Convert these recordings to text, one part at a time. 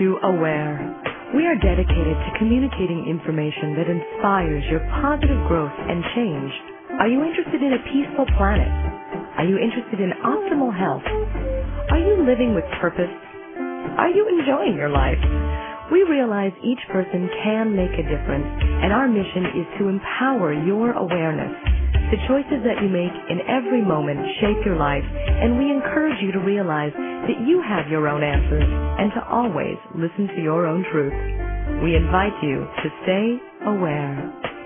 to Aware. We are dedicated to communicating information that inspires your positive growth and change. Are you interested in a peaceful planet? Are you interested in optimal health? Are you living with purpose? Are you enjoying your life? We realize each person can make a difference, and our mission is to empower your awareness. The choices that you make in every moment shape your life, and we encourage you to realize that you have your own answers and to always listen to your own truth. We invite you to stay aware.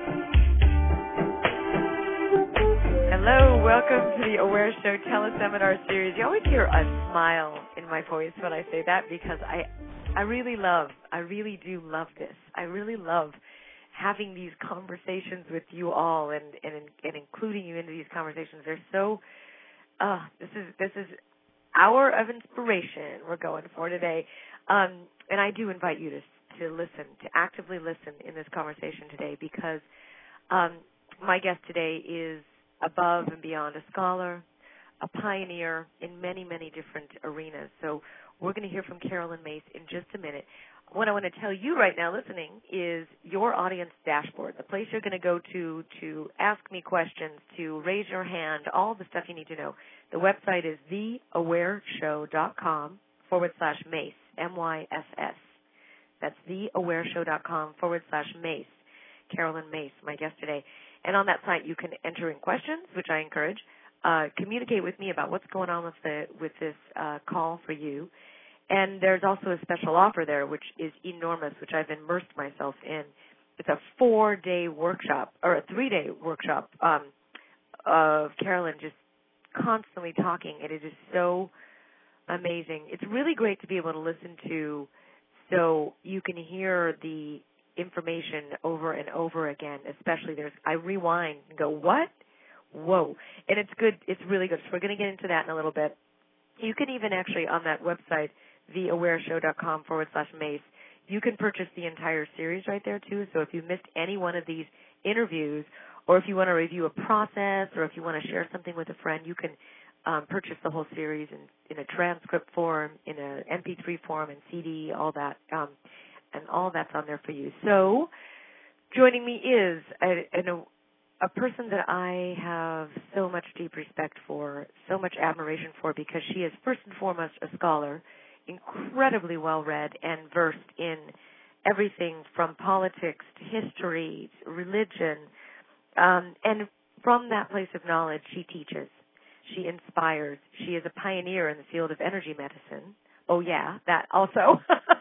Hello, welcome to the Aware Show Teleseminar Series. You always hear a smile in my voice when I say that because I really do love this. I really love having these conversations with you all and including you into these conversations. They're so, this is hour of inspiration we're going for today. And I do invite you to listen, to actively listen in this conversation today because my guest today is above and beyond a scholar, a pioneer in many, many different arenas. So we're going to hear from Carolyn Myss in just a minute. What I want to tell you right now listening is your audience dashboard, the place you're going to go to ask me questions, to raise your hand, all the stuff you need to know. The website is theawareshow.com/Myss, M-Y-S-S. That's theawareshow.com/Myss. Carolyn Myss, my guest today. And on that site, you can enter in questions, which I encourage. Communicate with me about what's going on with this call for you. And there's also a special offer there, which is enormous, which I've immersed myself in. It's a 4-day workshop, or a 3-day workshop of Carolyn just constantly talking, and it is so amazing. It's really great to be able to listen to so you can hear the information over and over again, especially I rewind and go, what? Whoa. And it's good. It's really good. So we're going to get into that in a little bit. You can even actually, on that website, theawareshow.com/Myss, you can purchase the entire series right there, too. So if you missed any one of these interviews, or if you want to review a process, or if you want to share something with a friend, you can purchase the whole series in a transcript form, in an MP3 form, and CD, all that. And all that's on there for you. So joining me is a person that I have so much deep respect for, so much admiration for, because she is first and foremost a scholar, incredibly well-read and versed in everything from politics to history, to religion, and from that place of knowledge, she teaches, she inspires, she is a pioneer in the field of energy medicine. Oh yeah, that also.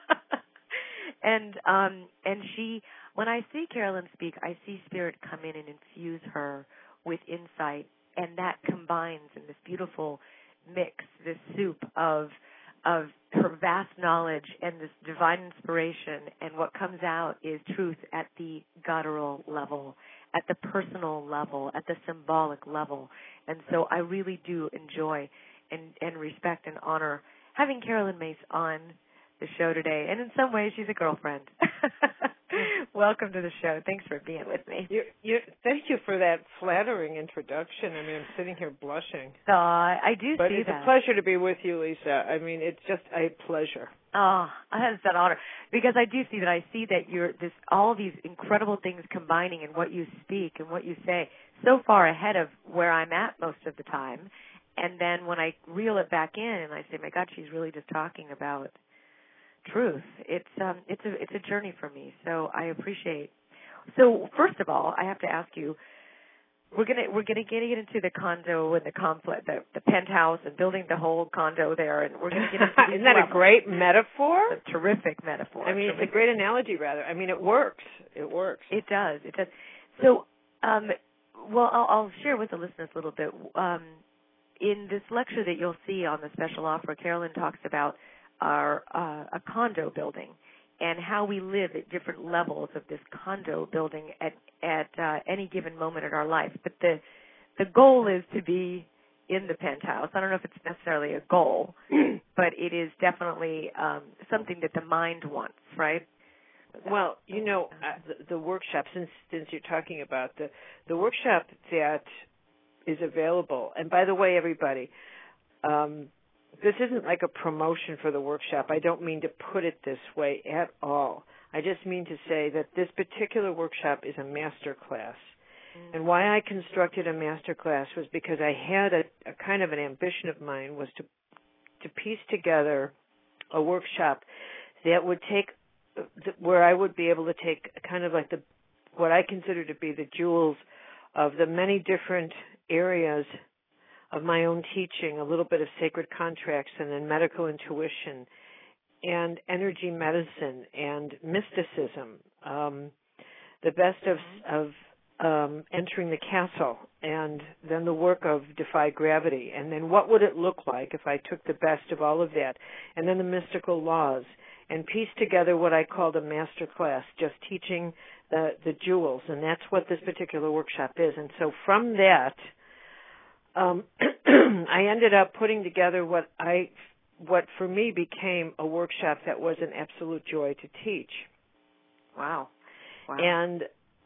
And she, when I see Carolyn speak, I see spirit come in and infuse her with insight, and that combines in this beautiful mix, this soup of her vast knowledge and this divine inspiration, and what comes out is truth at the guttural level, at the personal level, at the symbolic level. And so I really do enjoy and respect and honor having Carolyn Myss on the show today, and in some ways she's a girlfriend. Welcome to the show. Thanks for being with me. Thank you for that flattering introduction. I mean, I'm sitting here blushing. I do but see that. But it's a pleasure to be with you, Lisa. I mean, it's just a pleasure. Oh, that's an honor. Because I do see that. I see that you're all these incredible things combining in what you speak and what you say, so far ahead of where I'm at most of the time. And then when I reel it back in and I say, my God, she's really just talking about truth. It's a journey for me, so I appreciate. So first of all, I have to ask you, we're gonna get into the condo and the complex, the penthouse, and building the whole condo there, and we're gonna get into Isn't that a great metaphor? A terrific metaphor. I mean, it's a great analogy, rather. I mean, it works. It works. It does. It does. So, well, I'll share with the listeners a little bit. In this lecture that you'll see on the special offer, Carolyn talks about a condo building and how we live at different levels of this condo building at any given moment in our life. But the goal is to be in the penthouse. I don't know if it's necessarily a goal, but it is definitely something that the mind wants, right? Well, you know, the workshop, since you're talking about the workshop that is available, and by the way, everybody, this isn't like a promotion for the workshop. I don't mean to put it this way at all. I just mean to say that this particular workshop is a master class. And why I constructed a master class was because I had a kind of an ambition of mine was to piece together a workshop that would take, where I would be able to take kind of like what I consider to be the jewels of the many different areas of my own teaching, a little bit of sacred contracts and then medical intuition and energy medicine and mysticism, the best of entering the castle, and then the work of Defy Gravity, and then what would it look like if I took the best of all of that, and then the mystical laws, and piece together what I called a master class, just teaching the jewels, and that's what this particular workshop is. And so from that, I ended up putting together what for me became a workshop that was an absolute joy to teach. Wow. And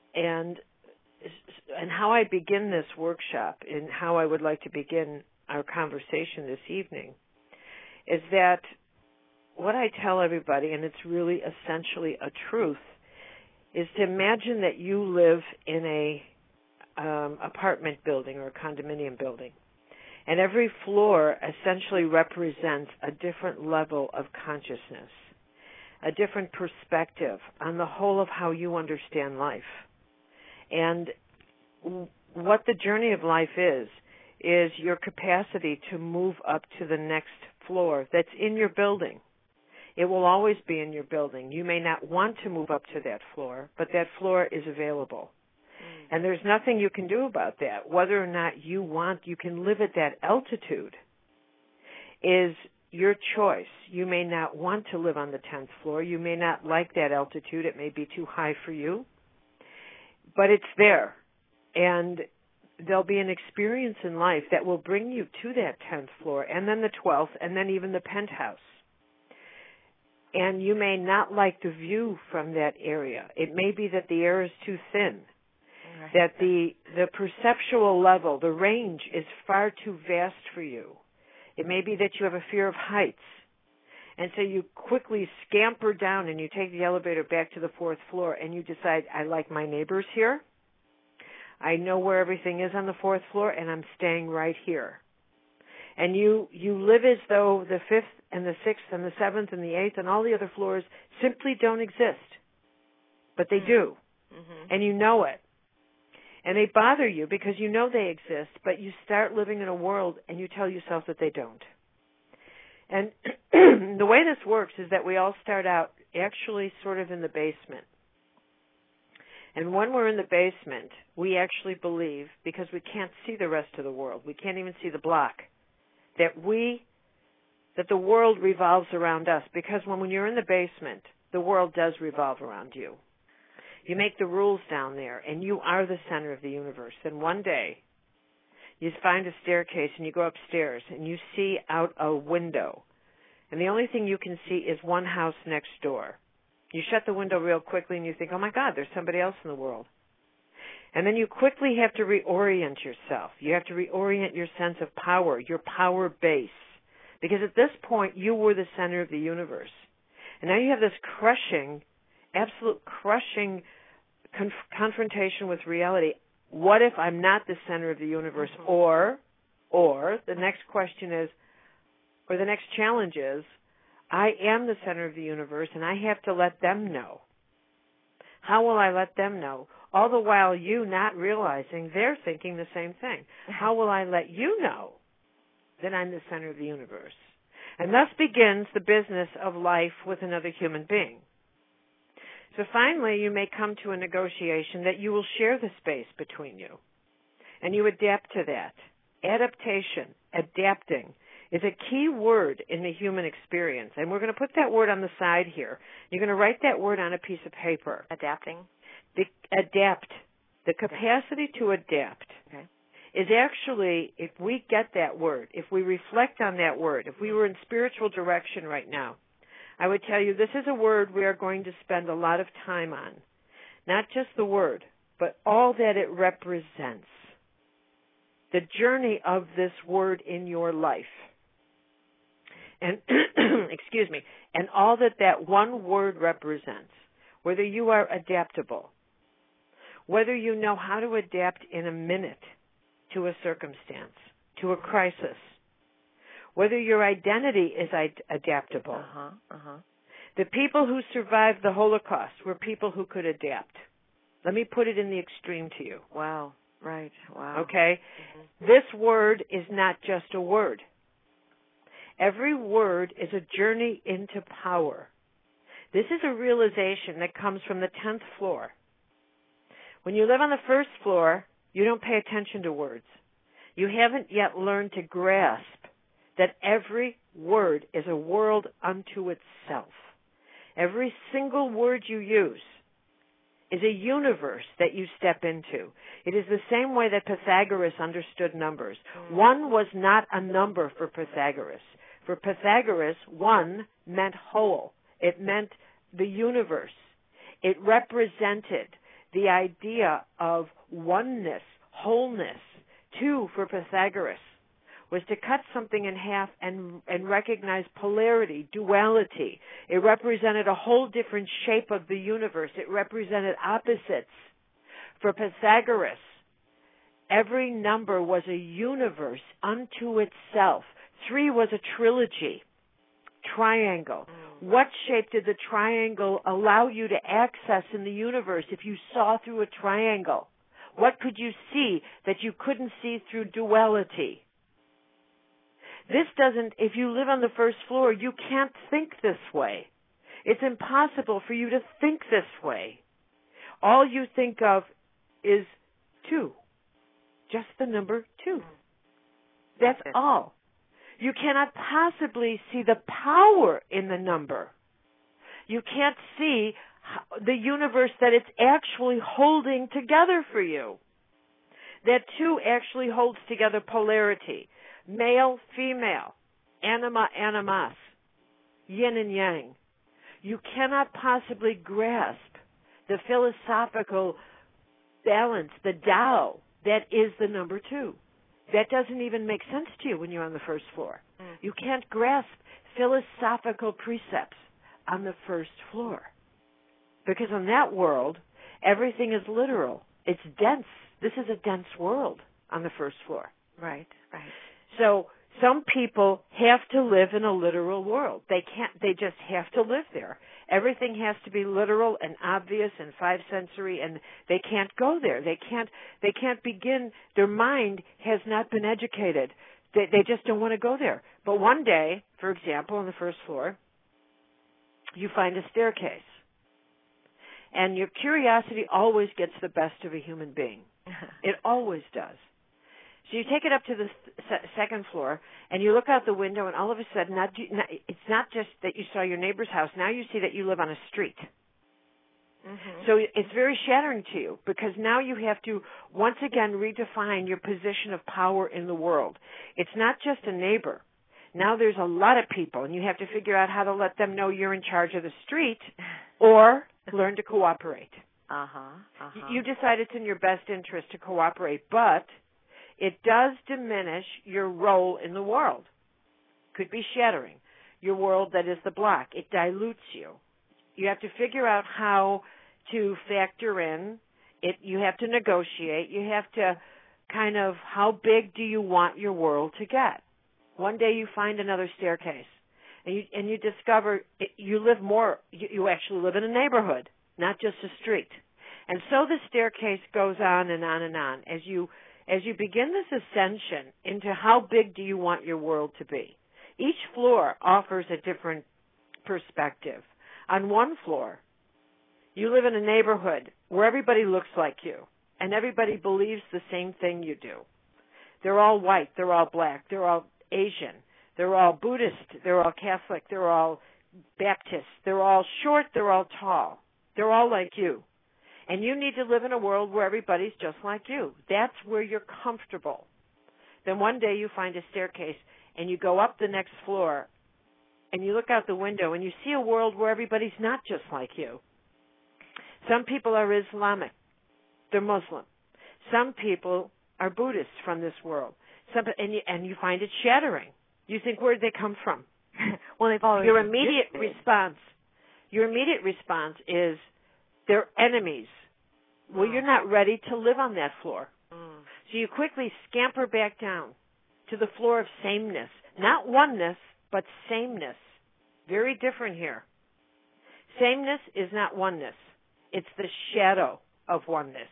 how I begin this workshop and how I would like to begin our conversation this evening is that what I tell everybody, and it's really essentially a truth, is to imagine that you live in a apartment building or a condominium building, and every floor essentially represents a different level of consciousness, a different perspective on the whole of how you understand life. And what the journey of life is your capacity to move up to the next floor that's in your building. It will always be in your building. You may not want to move up to that floor, but that floor is available. And there's nothing you can do about that. Whether or not you can live at that altitude is your choice. You may not want to live on the 10th floor. You may not like that altitude. It may be too high for you. But it's there. And there'll be an experience in life that will bring you to that 10th floor, and then the 12th, and then even the penthouse. And you may not like the view from that area. It may be that the air is too thin, that the perceptual level, the range is far too vast for you. It may be that you have a fear of heights. And so you quickly scamper down and you take the elevator back to the 4th floor and you decide, I like my neighbors here. I know where everything is on the 4th floor and I'm staying right here. And you live as though the 5th and the 6th and the 7th and the 8th and all the other floors simply don't exist. But they do. Mm-hmm. And you know it. And they bother you because you know they exist, but you start living in a world and you tell yourself that they don't. And the way this works is that we all start out actually sort of in the basement. And when we're in the basement, we actually believe, because we can't see the rest of the world, we can't even see the block, that the world revolves around us. Because when you're in the basement, the world does revolve around you. You make the rules down there, and you are the center of the universe. And one day, you find a staircase, and you go upstairs, and you see out a window. And the only thing you can see is one house next door. You shut the window real quickly, and you think, oh, my God, there's somebody else in the world. And then you quickly have to reorient yourself. You have to reorient your sense of power, your power base. Because at this point, you were the center of the universe. And now you have this crushing, absolute crushing confrontation with reality. What if I'm not the center of the universe? Mm-hmm. Or the next question is, or the next challenge is, I am the center of the universe and I have to let them know. How will I let them know? All the while you not realizing they're thinking the same thing. How will I let you know that I'm the center of the universe? And thus begins the business of life with another human being. So finally, you may come to a negotiation that you will share the space between you. And you adapt to that. Adaptation, adapting, is a key word in the human experience. And we're going to put that word on the side here. You're going to write that word on a piece of paper. Adapting? Adapt. The capacity to adapt is actually, if we get that word, if we reflect on that word, if we were in spiritual direction right now, I would tell you this is a word we are going to spend a lot of time on. Not just the word, but all that it represents. The journey of this word in your life. And, excuse me, and all that one word represents, whether you are adaptable, whether you know how to adapt in a minute to a circumstance, to a crisis, whether your identity is adaptable. The people who survived the Holocaust were people who could adapt. Let me put it in the extreme to you. Wow. Right. Wow. Okay? This word is not just a word. Every word is a journey into power. This is a realization that comes from the 10th floor. When you live on the first floor, you don't pay attention to words. You haven't yet learned to grasp that every word is a world unto itself. Every single word you use is a universe that you step into. It is the same way that Pythagoras understood numbers. One was not a number for Pythagoras. For Pythagoras, one meant whole. It meant the universe. It represented the idea of oneness, wholeness. Two, for Pythagoras, was to cut something in half and recognize polarity, duality. It represented a whole different shape of the universe. It represented opposites. For Pythagoras, every number was a universe unto itself. 3 was a trilogy, triangle. What shape did the triangle allow you to access in the universe if you saw through a triangle? What could you see that you couldn't see through duality? This doesn't, if you live on the first floor, you can't think this way. It's impossible for you to think this way. All you think of is 2. Just the number 2. That's all. You cannot possibly see the power in the number. You can't see the universe that it's actually holding together for you. That 2 actually holds together polarity. Male, female, anima, animus, yin and yang. You cannot possibly grasp the philosophical balance, the Tao, that is the number 2. That doesn't even make sense to you when you're on the first floor. You can't grasp philosophical precepts on the first floor. Because in that world, everything is literal. It's dense. This is a dense world on the first floor. Right. So some people have to live in a literal world. They just have to live there. Everything has to be literal and obvious and 5 sensory, and they can't go there. They can't begin. Their mind has not been educated. They just don't want to go there. But one day, for example, on the first floor, you find a staircase. And your curiosity always gets the best of a human being. It always does. So you take it up to the second floor, and you look out the window, and all of a sudden, it's not just that you saw your neighbor's house. Now you see that you live on a street. So it's very shattering to you, because now you have to, once again, redefine your position of power in the world. It's not just a neighbor. Now there's a lot of people, and you have to figure out how to let them know you're in charge of the street, or learn to cooperate. You decide it's in your best interest to cooperate, but it does diminish your role in the world. Could be shattering. Your world that is the block. It dilutes you. You have to figure out how to factor in it. You have to negotiate. You have to kind of, how big do you want your world to get? One day you find another staircase, and you discover you live more. You actually live in a neighborhood, not just a street. And so the staircase goes on and on and on as you begin this ascension into how big do you want your world to be. Each floor offers a different perspective. On one floor, you live in a neighborhood where everybody looks like you, and everybody believes the same thing you do. They're all white, they're all black, they're all Asian, they're all Buddhist, they're all Catholic, they're all Baptist, they're all short, they're all tall. They're all like you. And you need to live in a world where everybody's just like you. That's where you're comfortable. Then one day you find a staircase, and you go up the next floor, and you look out the window, and you see a world where everybody's not just like you. Some people are Islamic. They're Muslim. Some people are Buddhists from this world. And you find it shattering. You think, where did they come from? Well, they've already your immediate response is they're enemies. Well, you're not ready to live on that floor. So you quickly scamper back down to the floor of sameness. Not oneness, but sameness. Very different here. Sameness is not oneness. It's the shadow of oneness.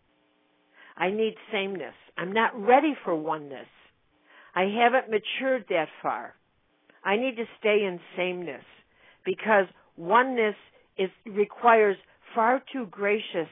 I need sameness. I'm not ready for oneness. I haven't matured that far. I need to stay in sameness because oneness requires far too gracious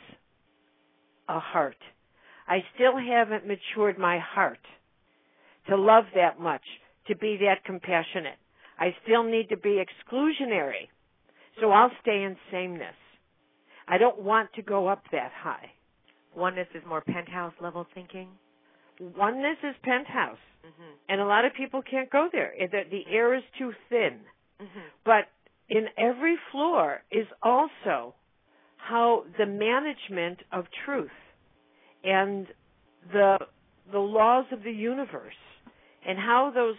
a heart. I still haven't matured my heart to love that much, to be that compassionate. I still need to be exclusionary, so I'll stay in sameness. I don't want to go up that high. Oneness is more penthouse level thinking? Oneness is penthouse, and a lot of people can't go there. The air is too thin. But in every floor is also how the management of truth and the laws of the universe and how those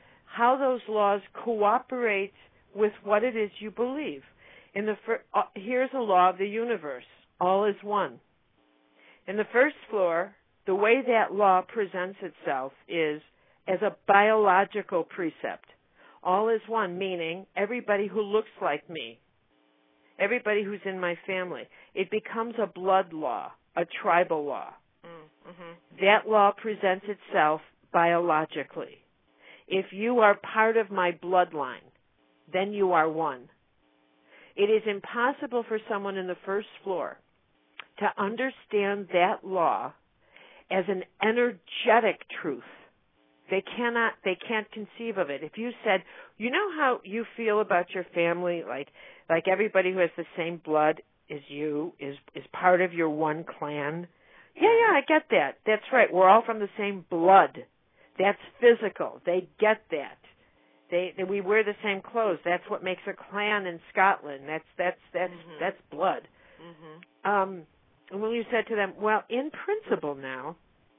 laws cooperate with what it is you believe. Here's a law of the universe. All is one. In the first floor, the way that law presents itself is as a biological precept. All is one, meaning everybody who looks like me, everybody who's in my family. It becomes a blood law, a tribal law. That law presents itself biologically. If you are part of my bloodline, then you are one. It is impossible for someone in the first floor to understand that law as an energetic truth. They can't conceive of it. If you said, you know how you feel about your family, like everybody who has the same blood as you is part of your one clan? Yeah, I get that. That's right. We're all from the same blood. That's physical. They get that. We wear the same clothes. That's what makes a clan in Scotland. That's blood. And when you said to them, well, in principle now,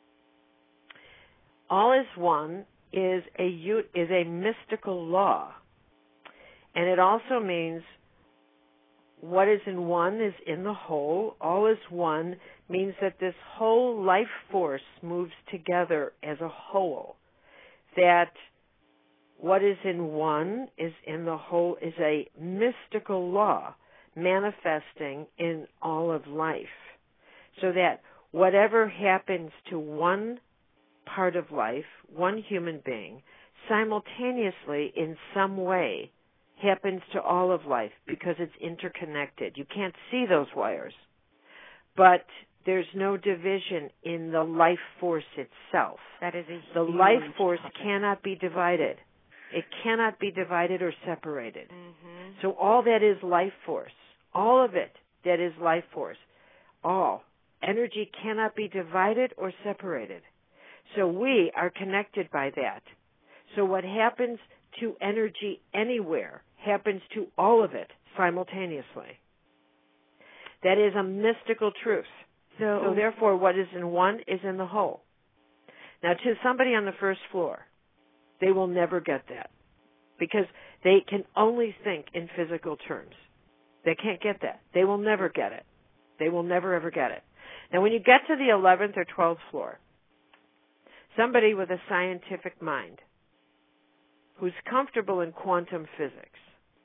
all is one is a mystical law, and it also means what is in one is in the whole. All is one means that this whole life force moves together as a whole. That what is in one is in the whole is a mystical law manifesting in all of life. So that whatever happens to one part of life, one human being, simultaneously in some way happens to all of life because it's interconnected. You can't see those wires, but there's no division in the life force itself. That is the life force cannot be divided. It cannot be divided or separated. So all that is life force, all of it that is life force, all energy cannot be divided or separated. So we are connected by that. So what happens to energy anywhere happens to all of it simultaneously. That is a mystical truth. So therefore, what is in one is in the whole. Now, to somebody on the first floor, they will never get that because they can only think in physical terms. They can't get that. They will never get it. They will never, ever get it. Now, when you get to the 11th or 12th floor, somebody with a scientific mind who's comfortable in quantum physics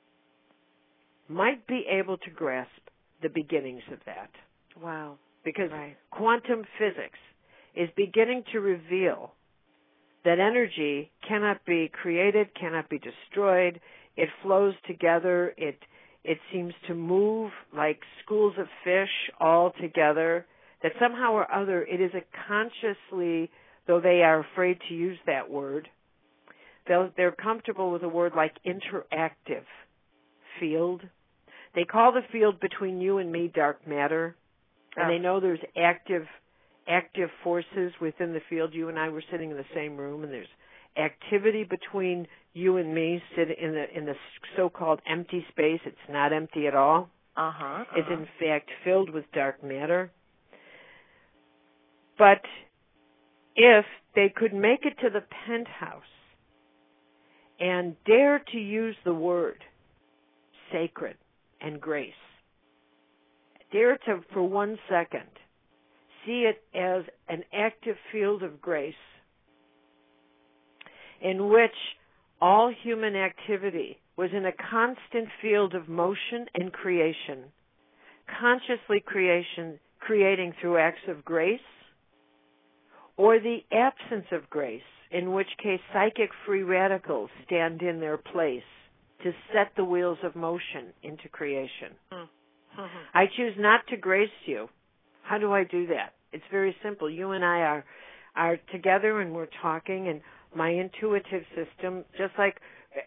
might be able to grasp the beginnings of that. Wow. Because quantum physics is beginning to reveal that energy cannot be created, cannot be destroyed. It flows together. It seems to move like schools of fish all together. That somehow or other it is a consciously, though they are afraid to use that word, they're comfortable with a word like interactive field. They call the field between you and me dark matter, and they know there's active forces within the field. You and I were sitting in the same room, and there's activity between you and me sitting in the so-called empty space. It's not empty at all. It's in fact filled with dark matter. But if they could make it to the penthouse and dare to use the word sacred and grace. Dare to, for 1 second, see it as an active field of grace in which all human activity was in a constant field of motion and creation, consciously creating through acts of grace, or the absence of grace, in which case psychic free radicals stand in their place to set the wheels of motion into creation. Mm-hmm. I choose not to grace you. How do I do that? It's very simple. You and I are together and we're talking, and my intuitive system, just like,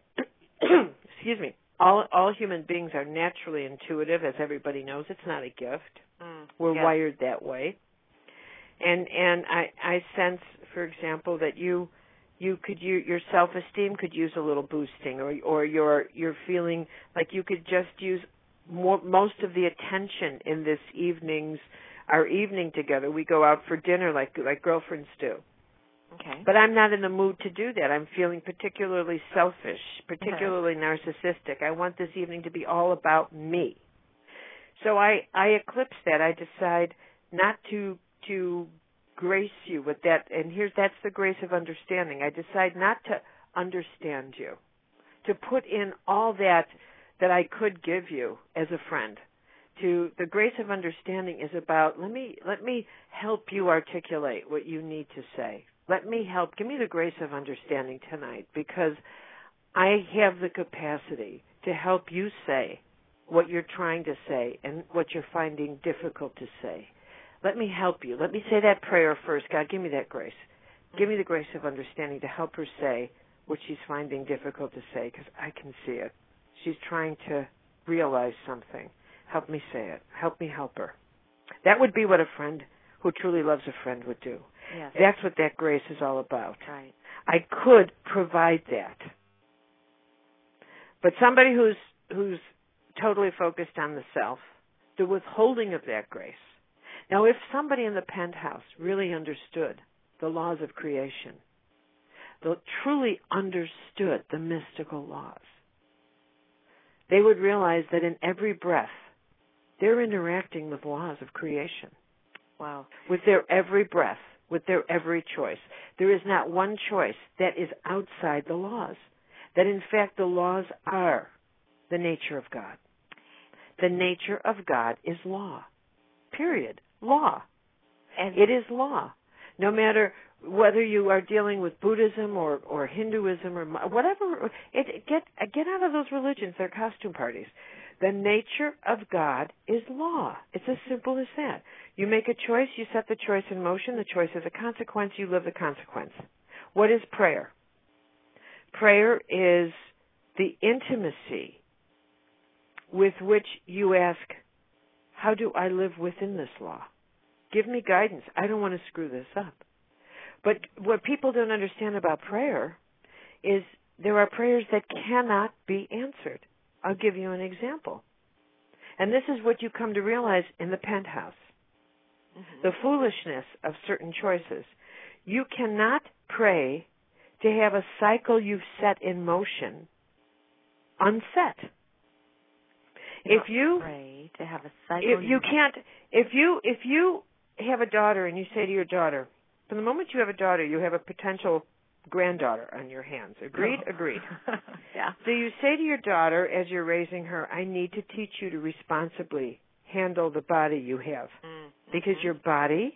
excuse me, all human beings are naturally intuitive, as everybody knows. It's not a gift. We're wired that way. And I sense, for example, that you could your self-esteem could use a little boosting, or you're feeling like you could just use most of the attention in this our evening together. We go out for dinner like girlfriends do. Okay. But I'm not in the mood to do that. I'm feeling particularly selfish, particularly narcissistic. I want this evening to be all about me. So I eclipse that. I decide not to grace you with that, and that's the grace of understanding. I decide not to understand you, to put in all that I could give you as a friend. To the grace of understanding is about let me help you articulate what you need to say. Give me the grace of understanding tonight, because I have the capacity to help you say what you're trying to say and what you're finding difficult to say. Let me help you. Let me say that prayer first. God, give me that grace. Give me the grace of understanding to help her say what she's finding difficult to say, because I can see it. She's trying to realize something. Help me say it. Help me help her. That would be what a friend who truly loves a friend would do. Yes. That's what that grace is all about. Right. I could provide that. But somebody who's totally focused on the self, the withholding of that grace. Now, if somebody in the penthouse really understood the laws of creation, they truly understood the mystical laws, they would realize that in every breath, they're interacting with laws of creation. Wow. With their every breath, with their every choice. There is not one choice that is outside the laws. That, in fact, the laws are the nature of God. The nature of God is law. Period. Law. And it is law. No matter whether you are dealing with Buddhism or Hinduism or whatever, get out of those religions. They're costume parties. The nature of God is law. It's as simple as that. You make a choice, you set the choice in motion, the choice is a consequence, you live the consequence. What is prayer? Prayer is the intimacy with which you ask, how do I live within this law? Give me guidance. I don't want to screw this up. But what people don't understand about prayer is there are prayers that cannot be answered. I'll give you an example. And this is what you come to realize in the penthouse. Mm-hmm. The foolishness of certain choices. You cannot pray to have a cycle you've set in motion unset. If you pray to have a cycle, you can't. If you have a daughter and you say to your daughter, from the moment you have a daughter, you have a potential granddaughter on your hands. Agreed? Oh. Agreed. Yeah. So you say to your daughter as you're raising her, I need to teach you to responsibly handle the body you have. Mm-hmm. Because your body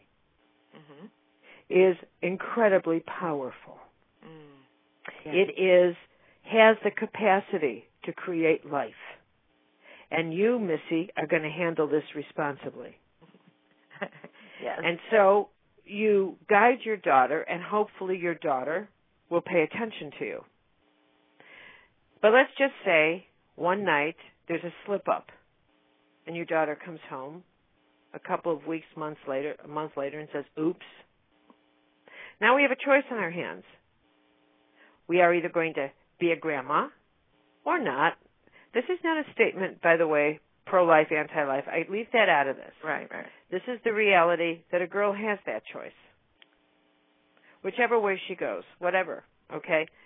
is incredibly powerful. Mm. Yes. It has the capacity to create life. And you, Missy, are going to handle this responsibly. Yes. And so you guide your daughter, and hopefully your daughter will pay attention to you. But let's just say one night there's a slip-up, and your daughter comes home a couple of weeks, a month later, and says, oops. Now we have a choice on our hands. We are either going to be a grandma or not. This is not a statement, by the way, pro-life, anti-life. I leave that out of this. Right. This is the reality that a girl has that choice. Whichever way she goes, whatever, okay?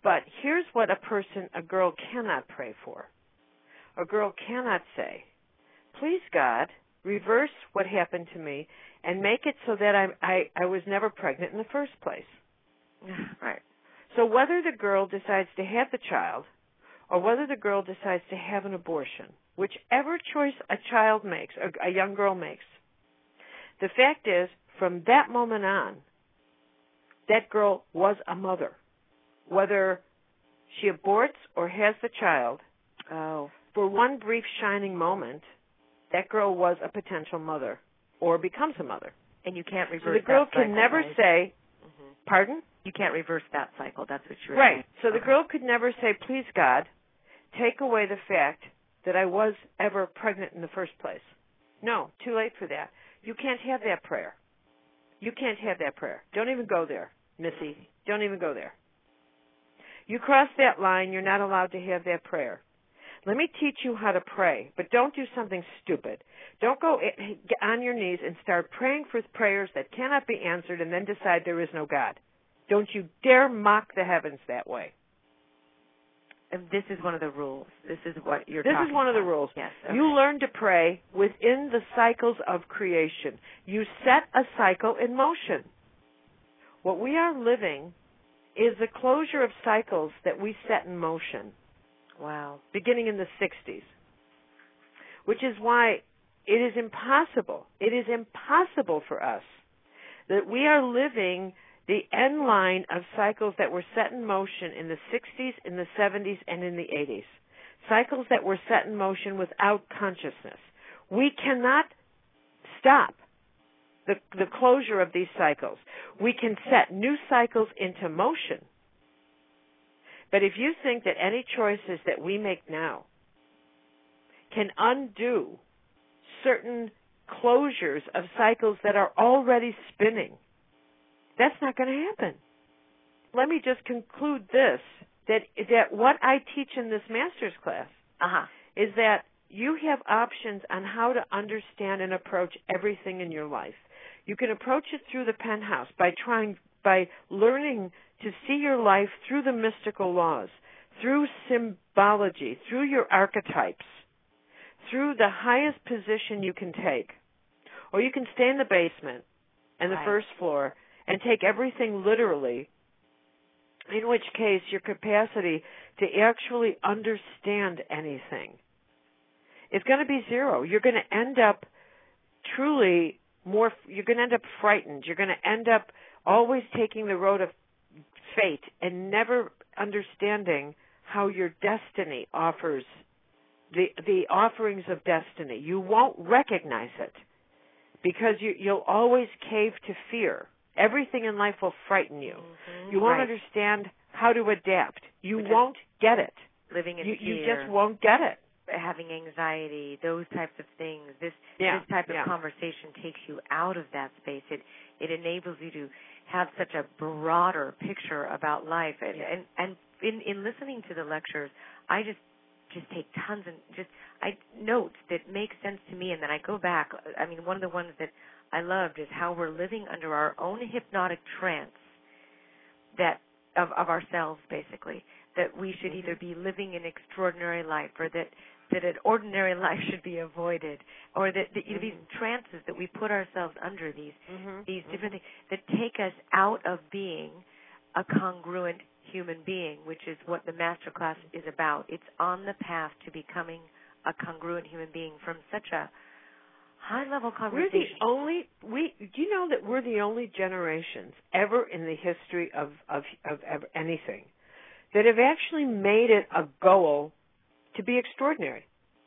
But here's what a girl cannot pray for. A girl cannot say, please God, reverse what happened to me and make it so that I was never pregnant in the first place. Right. So whether the girl decides to have the child or whether the girl decides to have an abortion, whichever choice a child makes, or a young girl makes, the fact is, from that moment on, that girl was a mother. Whether she aborts or has the child, for one brief shining moment, that girl was a potential mother or becomes a mother. And you can't reverse that. So the girl can cycle, never right? say, pardon? You can't reverse that cycle. That's what you're saying. Right. So the girl could never say, please God, take away the fact that I was ever pregnant in the first place. No, too late for that. You can't have that prayer. You can't have that prayer. Don't even go there, Missy. Don't even go there. You cross that line, you're not allowed to have that prayer. Let me teach you how to pray, but don't do something stupid. Don't go on your knees and start praying for prayers that cannot be answered and then decide there is no God. Don't you dare mock the heavens that way. And this is one of the rules. This is what you're talking about. This is one of the rules. Yes. Okay. You learn to pray within the cycles of creation. You set a cycle in motion. What we are living is the closure of cycles that we set in motion. Wow. Beginning in the 60s. Which is why it is impossible for us that we are living the end line of cycles that were set in motion in the 60s, in the 70s, and in the 80s. Cycles that were set in motion without consciousness. We cannot stop the closure of these cycles. We can set new cycles into motion. But if you think that any choices that we make now can undo certain closures of cycles that are already spinning, that's not going to happen. Let me just conclude this, that what I teach in this master's class is that you have options on how to understand and approach everything in your life. You can approach it through the penthouse by learning to see your life through the mystical laws, through symbology, through your archetypes, through the highest position you can take. Or you can stay in the basement and the first floor and take everything literally, in which case your capacity to actually understand anything is going to be zero. You're going to end up you're going to end up frightened. You're going to end up always taking the road of fate and never understanding how your destiny offers the offerings of destiny. You won't recognize it because you'll always cave to fear. Everything in life will frighten you. Mm-hmm. You won't understand how to adapt. You won't get it. Living in fear. You just won't get it. Having anxiety, those types of things. This type of conversation takes you out of that space. It enables you to have such a broader picture about life. And in listening to the lectures, I just take tons and I note that make sense to me, and then I go back. I mean, one of the ones that I loved is how we're living under our own hypnotic trance that of ourselves, basically, that we should either be living an extraordinary life or that an ordinary life should be avoided, or that these trances that we put ourselves under, these different things that take us out of being a congruent human being, which is what the master class is about. It's on the path to becoming a congruent human being from such a high-level conversation. Do you know that we're the only generations ever in the history of anything that have actually made it a goal to be extraordinary?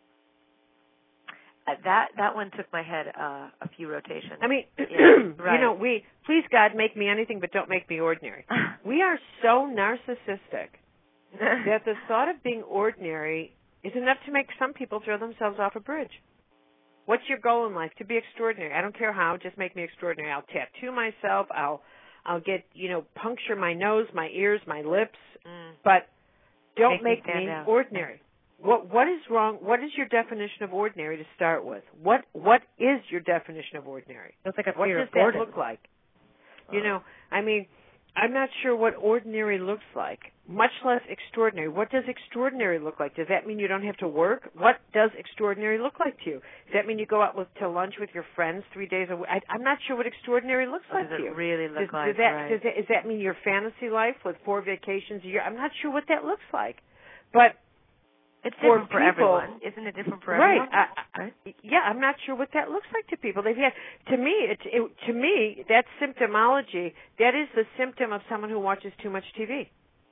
That one took my head a few rotations. I mean, right. Please God, make me anything, but don't make me ordinary. We are so narcissistic that the thought of being ordinary is enough to make some people throw themselves off a bridge. What's your goal in life? To be extraordinary. I don't care how, just make me extraordinary. I'll tattoo myself. I'll get, puncture my nose, my ears, my lips, but don't make me ordinary. What is wrong? What is your definition of ordinary to start with? What is your definition of ordinary? It's like a what fear does of boredom. That look like? I'm not sure what ordinary looks like, much less extraordinary. What does extraordinary look like? Does that mean you don't have to work? What does extraordinary look like to you? Does that mean you go out to lunch with your friends 3 days a week? I'm not sure what extraordinary looks like to you. Does it really look like? Does that mean your fantasy life with 4 vacations a year? I'm not sure what that looks like. But it's different for everyone. Isn't it different for everyone? Right. Yeah, I'm not sure what that looks like to people. They've had, to me, that symptomology, that is the symptom of someone who watches too much TV.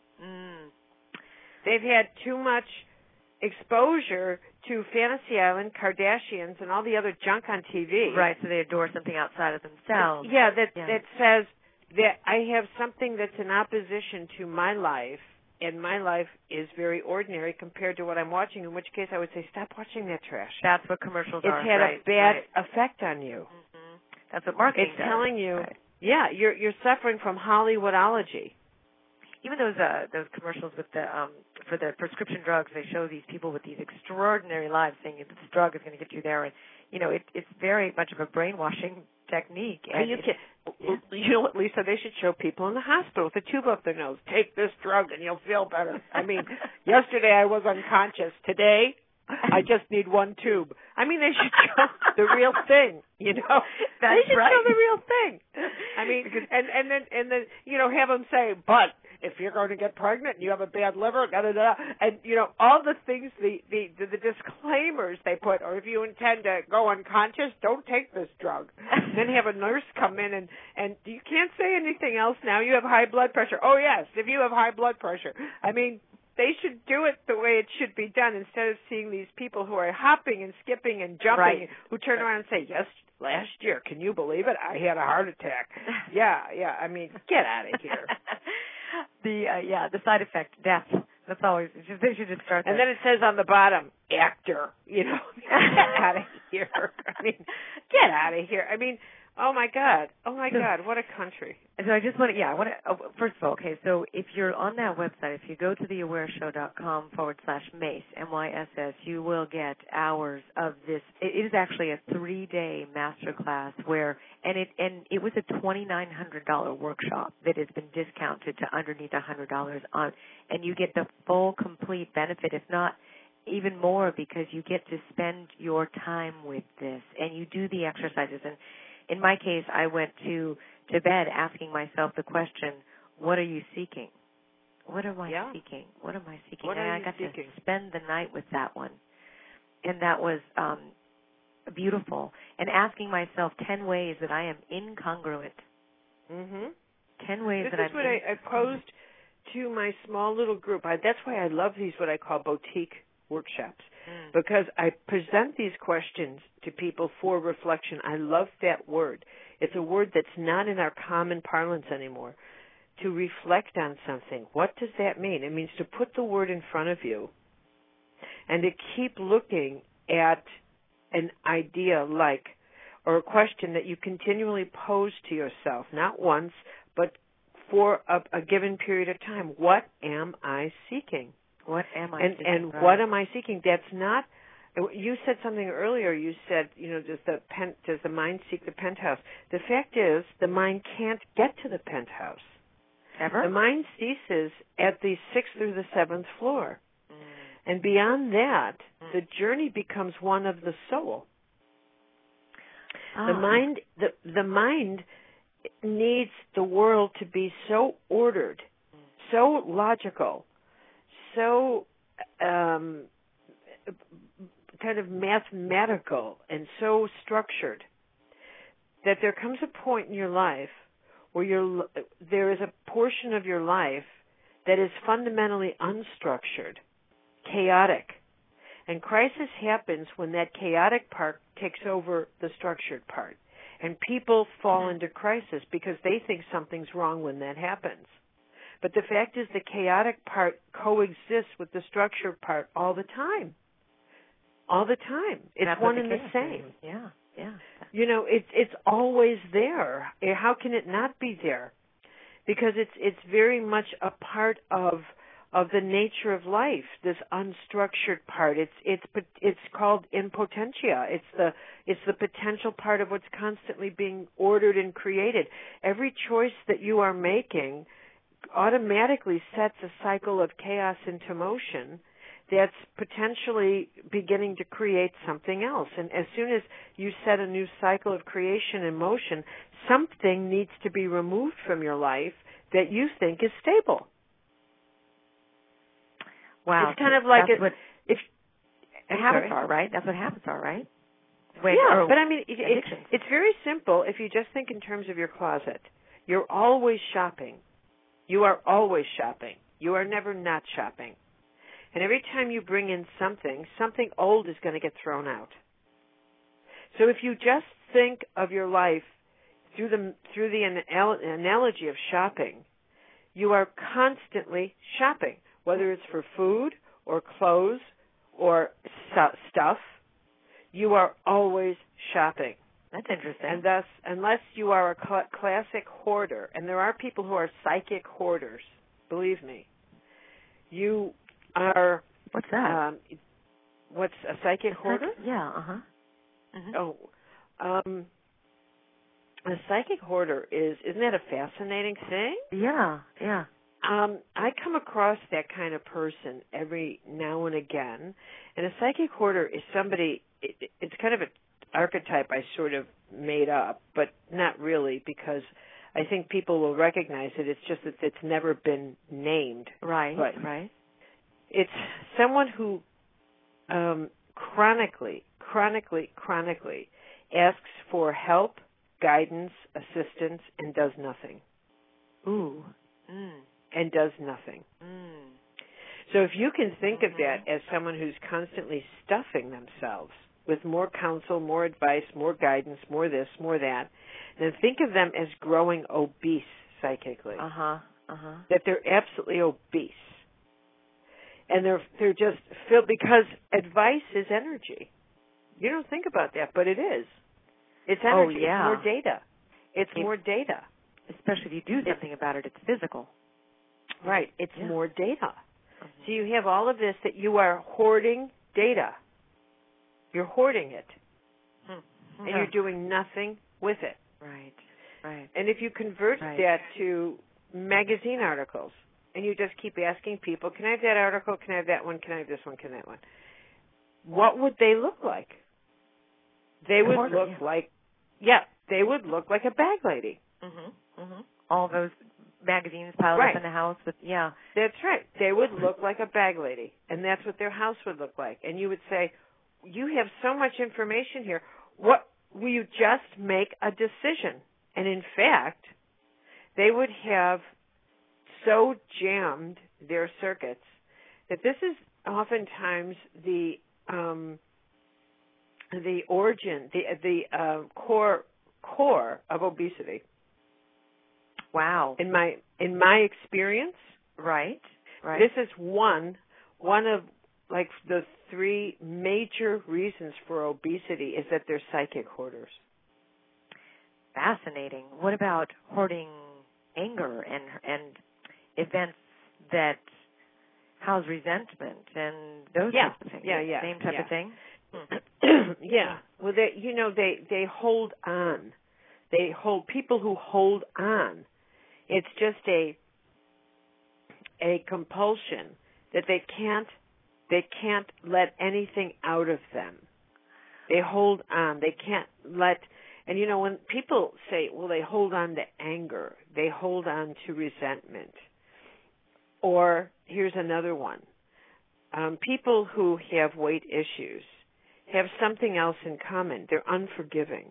They've had too much exposure to Fantasy Island, Kardashians, and all the other junk on TV. Right, so they adore something outside of themselves. Yeah, that says that I have something that's in opposition to my life, and my life is very ordinary compared to what I'm watching, in which case I would say, stop watching that trash. That's what commercials are. It's had a bad effect on you. Mm-hmm. That's what marketing does. It's telling you, you're suffering from Hollywoodology. Even those commercials with the for the prescription drugs, they show these people with these extraordinary lives, saying that this drug is going to get you there, and it's very much of a brainwashing technique. And you know what, Lisa? They should show people in the hospital with a tube up their nose. Take this drug and you'll feel better. I mean, yesterday I was unconscious. Today, I just need 1 tube. I mean, they should show the real thing. They should show the real thing. I mean, and then have them say, but if you're going to get pregnant and you have a bad liver, and all the things, the disclaimers they put, or if you intend to go unconscious, don't take this drug. Then have a nurse come in and you can't say anything else now. You have high blood pressure. Oh yes, if you have high blood pressure. I mean, they should do it the way it should be done instead of seeing these people who are hopping and skipping and jumping, who turn around and say, yes, last year, can you believe it? I had a heart attack. Yeah. I mean, get out of here. The side effect, death. That's always, they should just start And then it says on the bottom, actor, get out of here. I mean, get out of here. I mean, oh my God, what a country. So I just want to, first of all, okay, so if you're on that website, if you go to theawareshow.com/MACE, MYSS, you will get hours of this. It is actually a 3-day masterclass and it was a $2,900 workshop that has been discounted to underneath $100 and you get the full, complete benefit, if not even more, because you get to spend your time with this and you do the exercises. And in my case, I went to bed asking myself the question, what are you seeking? What am I seeking? What am I seeking? And I got to spend the night with that one. And that was beautiful. And asking myself 10 ways that I am incongruent. 10 ways that I'm incongruent. This is what I posed to my small little group. That's why I love these, what I call boutique workshops, because I present these questions to people for reflection. I love that word. It's a word that's not in our common parlance anymore. To reflect on something. What does that mean? It means to put the word in front of you and to keep looking at an idea or a question that you continually pose to yourself, not once, but for a given period of time. What am I seeking? What am I seeking? And what am I seeking? That's not. You said something earlier. You said, does the mind seek the penthouse? The fact is, the mind can't get to the penthouse. Ever? The mind ceases at the 6th through the 7th floor, and beyond that, the journey becomes one of the soul. The mind needs the world to be so ordered, so logical, so kind of mathematical and so structured that there comes a point in your life where there is a portion of your life that is fundamentally unstructured, chaotic. And crisis happens when that chaotic part takes over the structured part. And people fall into crisis because they think something's wrong when that happens. But the fact is the chaotic part coexists with the structured part all the time. All the time. It's one and the same. Yeah. It's always there. How can it not be there? Because it's very much a part of of the nature of life, this unstructured part. It's called impotentia. It's the potential part of what's constantly being ordered and created. Every choice that you are making automatically sets a cycle of chaos into motion that's potentially beginning to create something else. And as soon as you set a new cycle of creation in motion, something needs to be removed from your life that you think is stable. Wow. It's kind of like habits are, right? That's what habits are, right? Yeah, but I mean, it's very simple if you just think in terms of your closet. You're always shopping. You are always shopping. You are never not shopping. And every time you bring in something old is going to get thrown out. So if you just think of your life through the analogy of shopping, you are constantly shopping, whether it's for food or clothes or stuff. You are always shopping. That's interesting. And thus, unless you are a classic hoarder, and there are people who are psychic hoarders, believe me, you are... What's that? What's a psychic hoarder? Yeah, uh-huh. Mm-hmm. A psychic hoarder isn't that a fascinating thing? Yeah, yeah. I come across that kind of person every now and again, and a psychic hoarder is somebody, it's kind of an archetype I sort of made up, but not really, because I think people will recognize it. It's just that it's never been named. Right, but right. It's someone who chronically asks for help, guidance, assistance, and does nothing. Ooh. And does nothing. So if you can think of that as someone who's constantly stuffing themselves with more counsel, more advice, more guidance, more this, more that, then think of them as growing obese psychically. That they're absolutely obese. And they're just filled, because advice is energy. You don't think about that, but it is. It's energy. Oh, yeah. It's more data. It's more data. Especially if you do something about it, it's physical. Right. It's more data. So you have all of this that you are hoarding data. You're hoarding it. And you're doing nothing with it. Right, right. And if you convert that to magazine articles, and you just keep asking people, can I have that article? Can I have that one? Can I have this one? Can I have that one? What would they look like? They would look like, they would look like a bag lady. All those magazines piled up in the house with, That's right. They would look like a bag lady, and that's what their house would look like. And you would say, you have so much information here. What will you just make a decision? And in fact, they would have so jammed their circuits that this is oftentimes the origin, the core of obesity. Wow. In my experience, right. This is one of like the three major reasons for obesity is that they're psychic hoarders. Fascinating. What about hoarding anger and events that house resentment and those types of things? Same type of thing? Yeah. Well, they hold on. They hold, people who hold on. It's just a compulsion that they can't let anything out of them. They hold on. They can't let, and when people say, well, they hold on to anger, they hold on to resentment. Or here's another one. People who have weight issues have something else in common. They're unforgiving.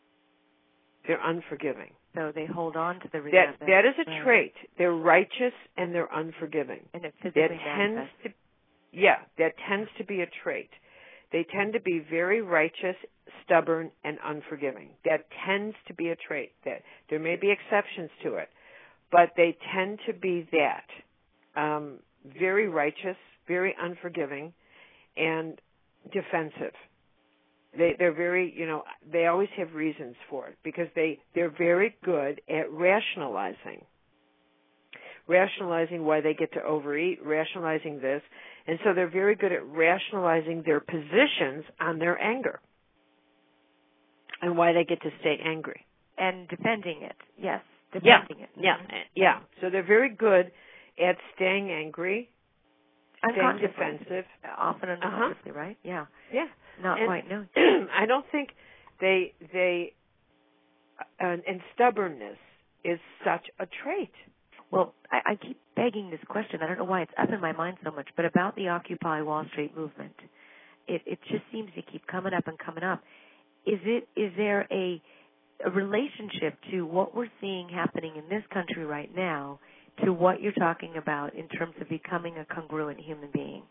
So they hold on to the resentment. That is a trait. They're righteous and they're unforgiving. And it physically manifests. That tends to be a trait. They tend to be very righteous, stubborn, and unforgiving. That tends to be a trait. That there may be exceptions to it, but they tend to be that. Very righteous, very unforgiving, and defensive. They're very, they always have reasons for it because they're very good at rationalizing. rationalizing why they get to overeat, rationalizing this. And so they're very good at rationalizing their positions on their anger and why they get to stay angry. And defending it, yes. Defending it. Yeah. So they're very good at staying angry, staying defensive. Often unconsciously, right? Yeah. Yeah. Not right, no. I don't think they and stubbornness is such a trait. Well, I keep begging this question. I don't know why it's up in my mind so much, but about the Occupy Wall Street movement. It just seems to keep coming up and coming up. Is there a relationship to what we're seeing happening in this country right now to what you're talking about in terms of becoming a congruent human being?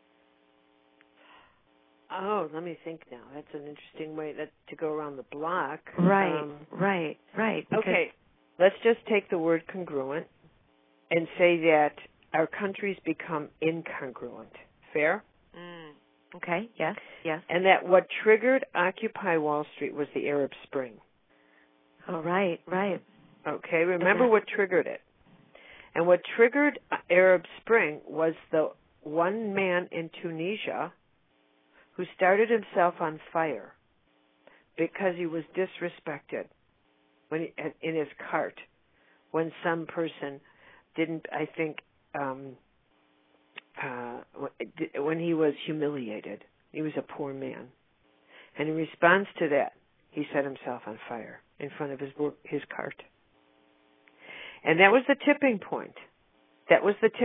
Oh, let me think now. That's an interesting way to go around the block. Right. Okay, let's just take the word congruent and say that our country's become incongruent. Fair? Okay, yes. And that what triggered Occupy Wall Street was the Arab Spring. Oh, right. Okay, remember what triggered it. And what triggered Arab Spring was the one man in Tunisia who started himself on fire because he was disrespected in his cart when some person didn't, I think, when he was humiliated. He was a poor man. And in response to that, he set himself on fire in front of his cart. And that was the tipping point. That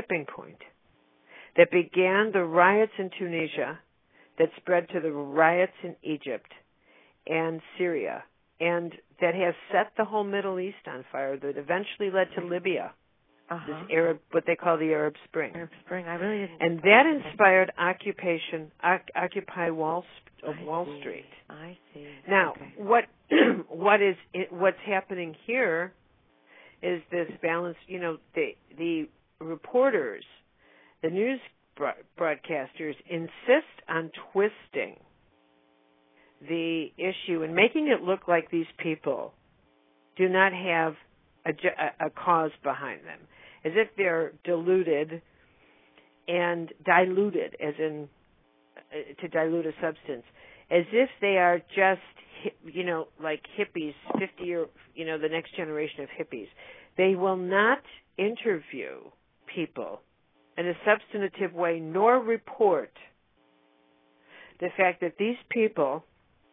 began the riots in Tunisia that spread to the riots in Egypt and Syria, and that has set the whole Middle East on fire, that eventually led to Libya, this Arab, what they call the Arab Spring. I really didn't. And that inspired Occupy Wall Street. I see. Now, what's happening here is this balance. You know, the reporters, the news broadcasters insist on twisting the issue and making it look like these people do not have a cause behind them, as if they're deluded and diluted, as in to dilute a substance, as if they are just, like hippies, 50 or, the next generation of hippies. They will not interview people in a substantive way, nor report the fact that these people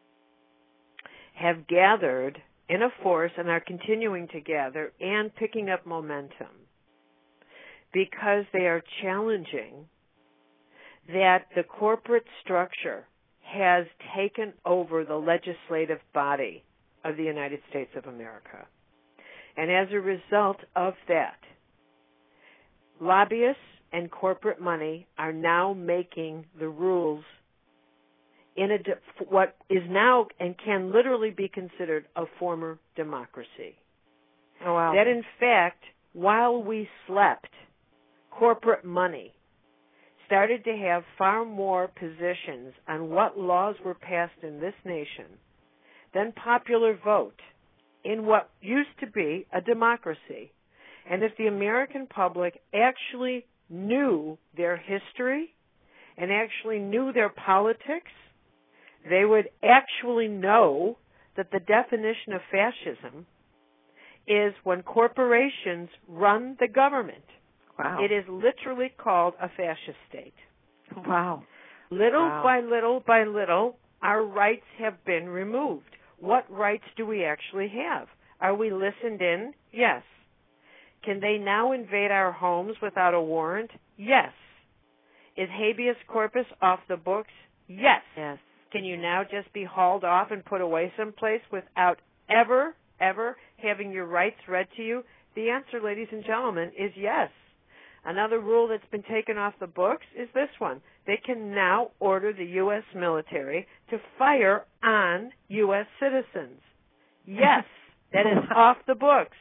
have gathered in a force and are continuing to gather and picking up momentum because they are challenging that the corporate structure has taken over the legislative body of the United States of America. And as a result of that, lobbyists and corporate money are now making the rules in what is now and can literally be considered a former democracy. Oh, wow. That in fact, while we slept, corporate money started to have far more positions on what laws were passed in this nation than popular vote in what used to be a democracy. And if the American public actually knew their history and actually knew their politics, they would actually know that the definition of fascism is when corporations run the government. Wow. It is literally called a fascist state. Wow. Little by little, our rights have been removed. What rights do we actually have? Are we listened in? Yes. Can they now invade our homes without a warrant? Yes. Is habeas corpus off the books? Yes. Can you now just be hauled off and put away someplace without ever having your rights read to you? The answer, ladies and gentlemen, is yes. Another rule that's been taken off the books is this one. They can now order the U.S. military to fire on U.S. citizens. Yes, that is off the books.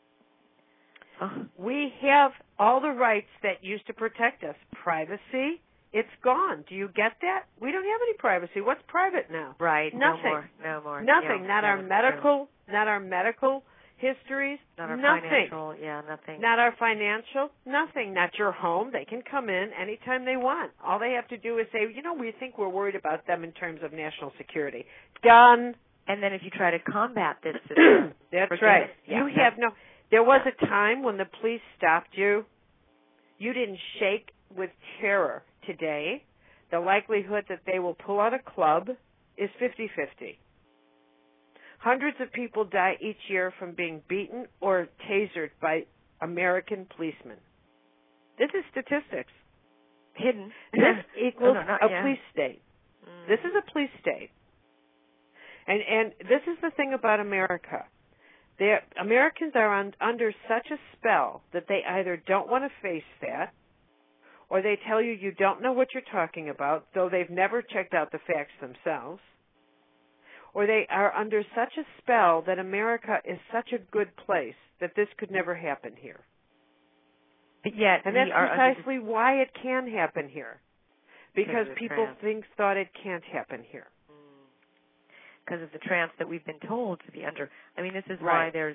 We have all the rights that used to protect us. Privacy, it's gone. Do you get that? We don't have any privacy. What's private now? Right. Nothing. No more. Nothing. Yeah, not our medical histories, not our nothing. Financial, nothing. Not our financial, nothing. Not your home. They can come in anytime they want. All they have to do is say, we think we're worried about them in terms of national security. Done. And then if you try to combat this system, that's right. There was a time when the police stopped you. You didn't shake with terror. Today, the likelihood that they will pull out a club is 50-50. Hundreds of people die each year from being beaten or tasered by American policemen. This is statistics. Hidden. This equals a police state. This is a police state. And this is the thing about America. Americans are under such a spell that they either don't want to face that, or they tell you don't know what you're talking about, though they've never checked out the facts themselves, or they are under such a spell that America is such a good place that this could never happen here. But yet, and that's precisely why it can happen here, because people thought it can't happen here. Because of the trance that we've been told to be under. I mean, this is why there's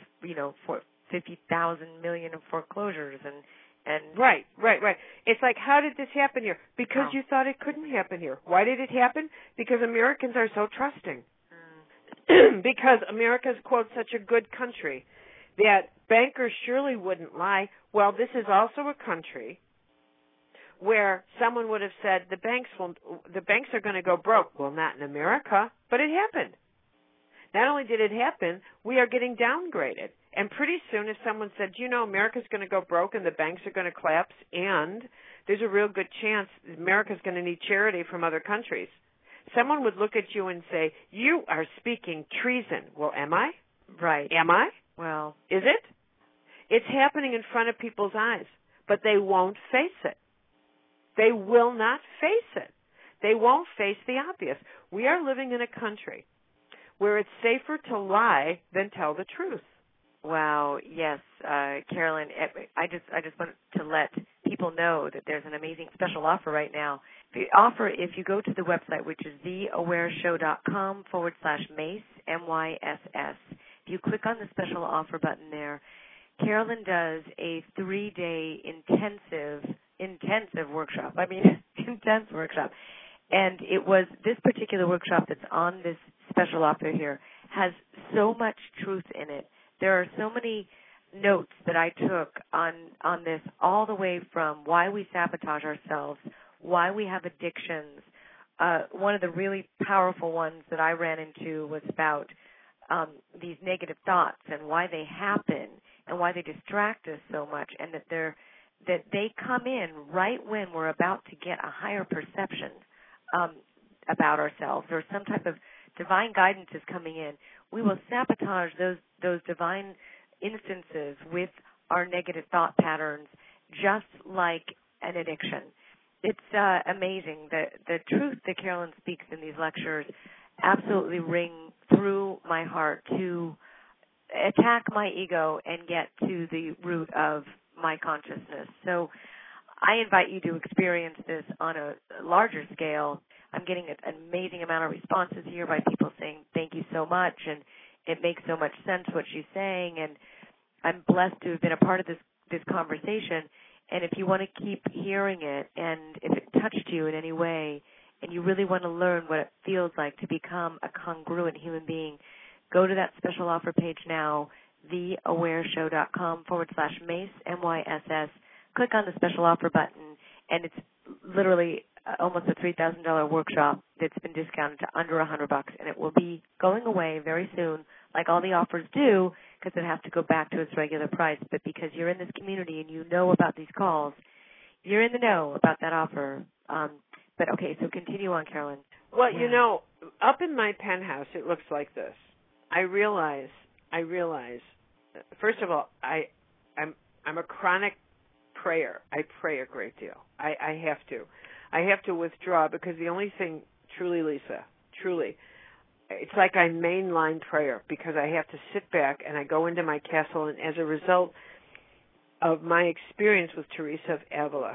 50,000 million of foreclosures and Right. It's like, how did this happen here? Because you thought it couldn't happen here. Why did it happen? Because Americans are so trusting. Because America's, quote, such a good country that bankers surely wouldn't lie. Well, this is also a country where someone would have said the banks are going to go broke. Well, not in America, but it happened. Not only did it happen, we are getting downgraded. And pretty soon, if someone said, America's going to go broke and the banks are going to collapse, and there's a real good chance America's going to need charity from other countries, someone would look at you and say, you are speaking treason. Well, am I? Right. Am I? Well. Is it? It's happening in front of people's eyes, but they won't face it. They will not face it. They won't face the obvious. We are living in a country where it's safer to lie than tell the truth. Wow. Yes, Carolyn. I just want to let people know that there's an amazing special offer right now. The offer, if you go to the website, which is theawareshow.com/Mace, MYSS. If you click on the special offer button there, Carolyn does a 3-day intensive workshop. I mean, intense workshop. And it was this particular workshop that's on this special offer here has so much truth in it. There are so many notes that I took on this, all the way from why we sabotage ourselves, why we have addictions. One of the really powerful ones that I ran into was about these negative thoughts and why they happen and why they distract us so much, and that they come in right when we're about to get a higher perception about ourselves, or some type of divine guidance is coming in. We will sabotage those divine instances with our negative thought patterns, just like an addiction. It's amazing. The truth that Carolyn speaks in these lectures absolutely ring through my heart to attack my ego and get to the root of my consciousness. So I invite you to experience this on a larger scale. I'm getting an amazing amount of responses here by people saying thank you so much, and it makes so much sense what she's saying, and I'm blessed to have been a part of this conversation. And if you want to keep hearing it, and if it touched you in any way, and you really want to learn what it feels like to become a congruent human being, go to that special offer page now, theawareshow.com/Mace, MYSS. Click on the special offer button, and it's literally almost a $3,000 workshop that's been discounted to under $100, and it will be going away very soon, like all the offers do, because it has to go back to its regular price. But because you're in this community and you know about these calls, you're in the know about that offer. But okay, so continue on, Carolyn. Well, up in my penthouse, it looks like this. I realize. First of all, I'm a chronic prayer. I pray a great deal. I have to. I have to withdraw because the only thing, truly, Lisa, it's like I mainline prayer because I have to sit back and I go into my castle, and as a result of my experience with Teresa of Avila,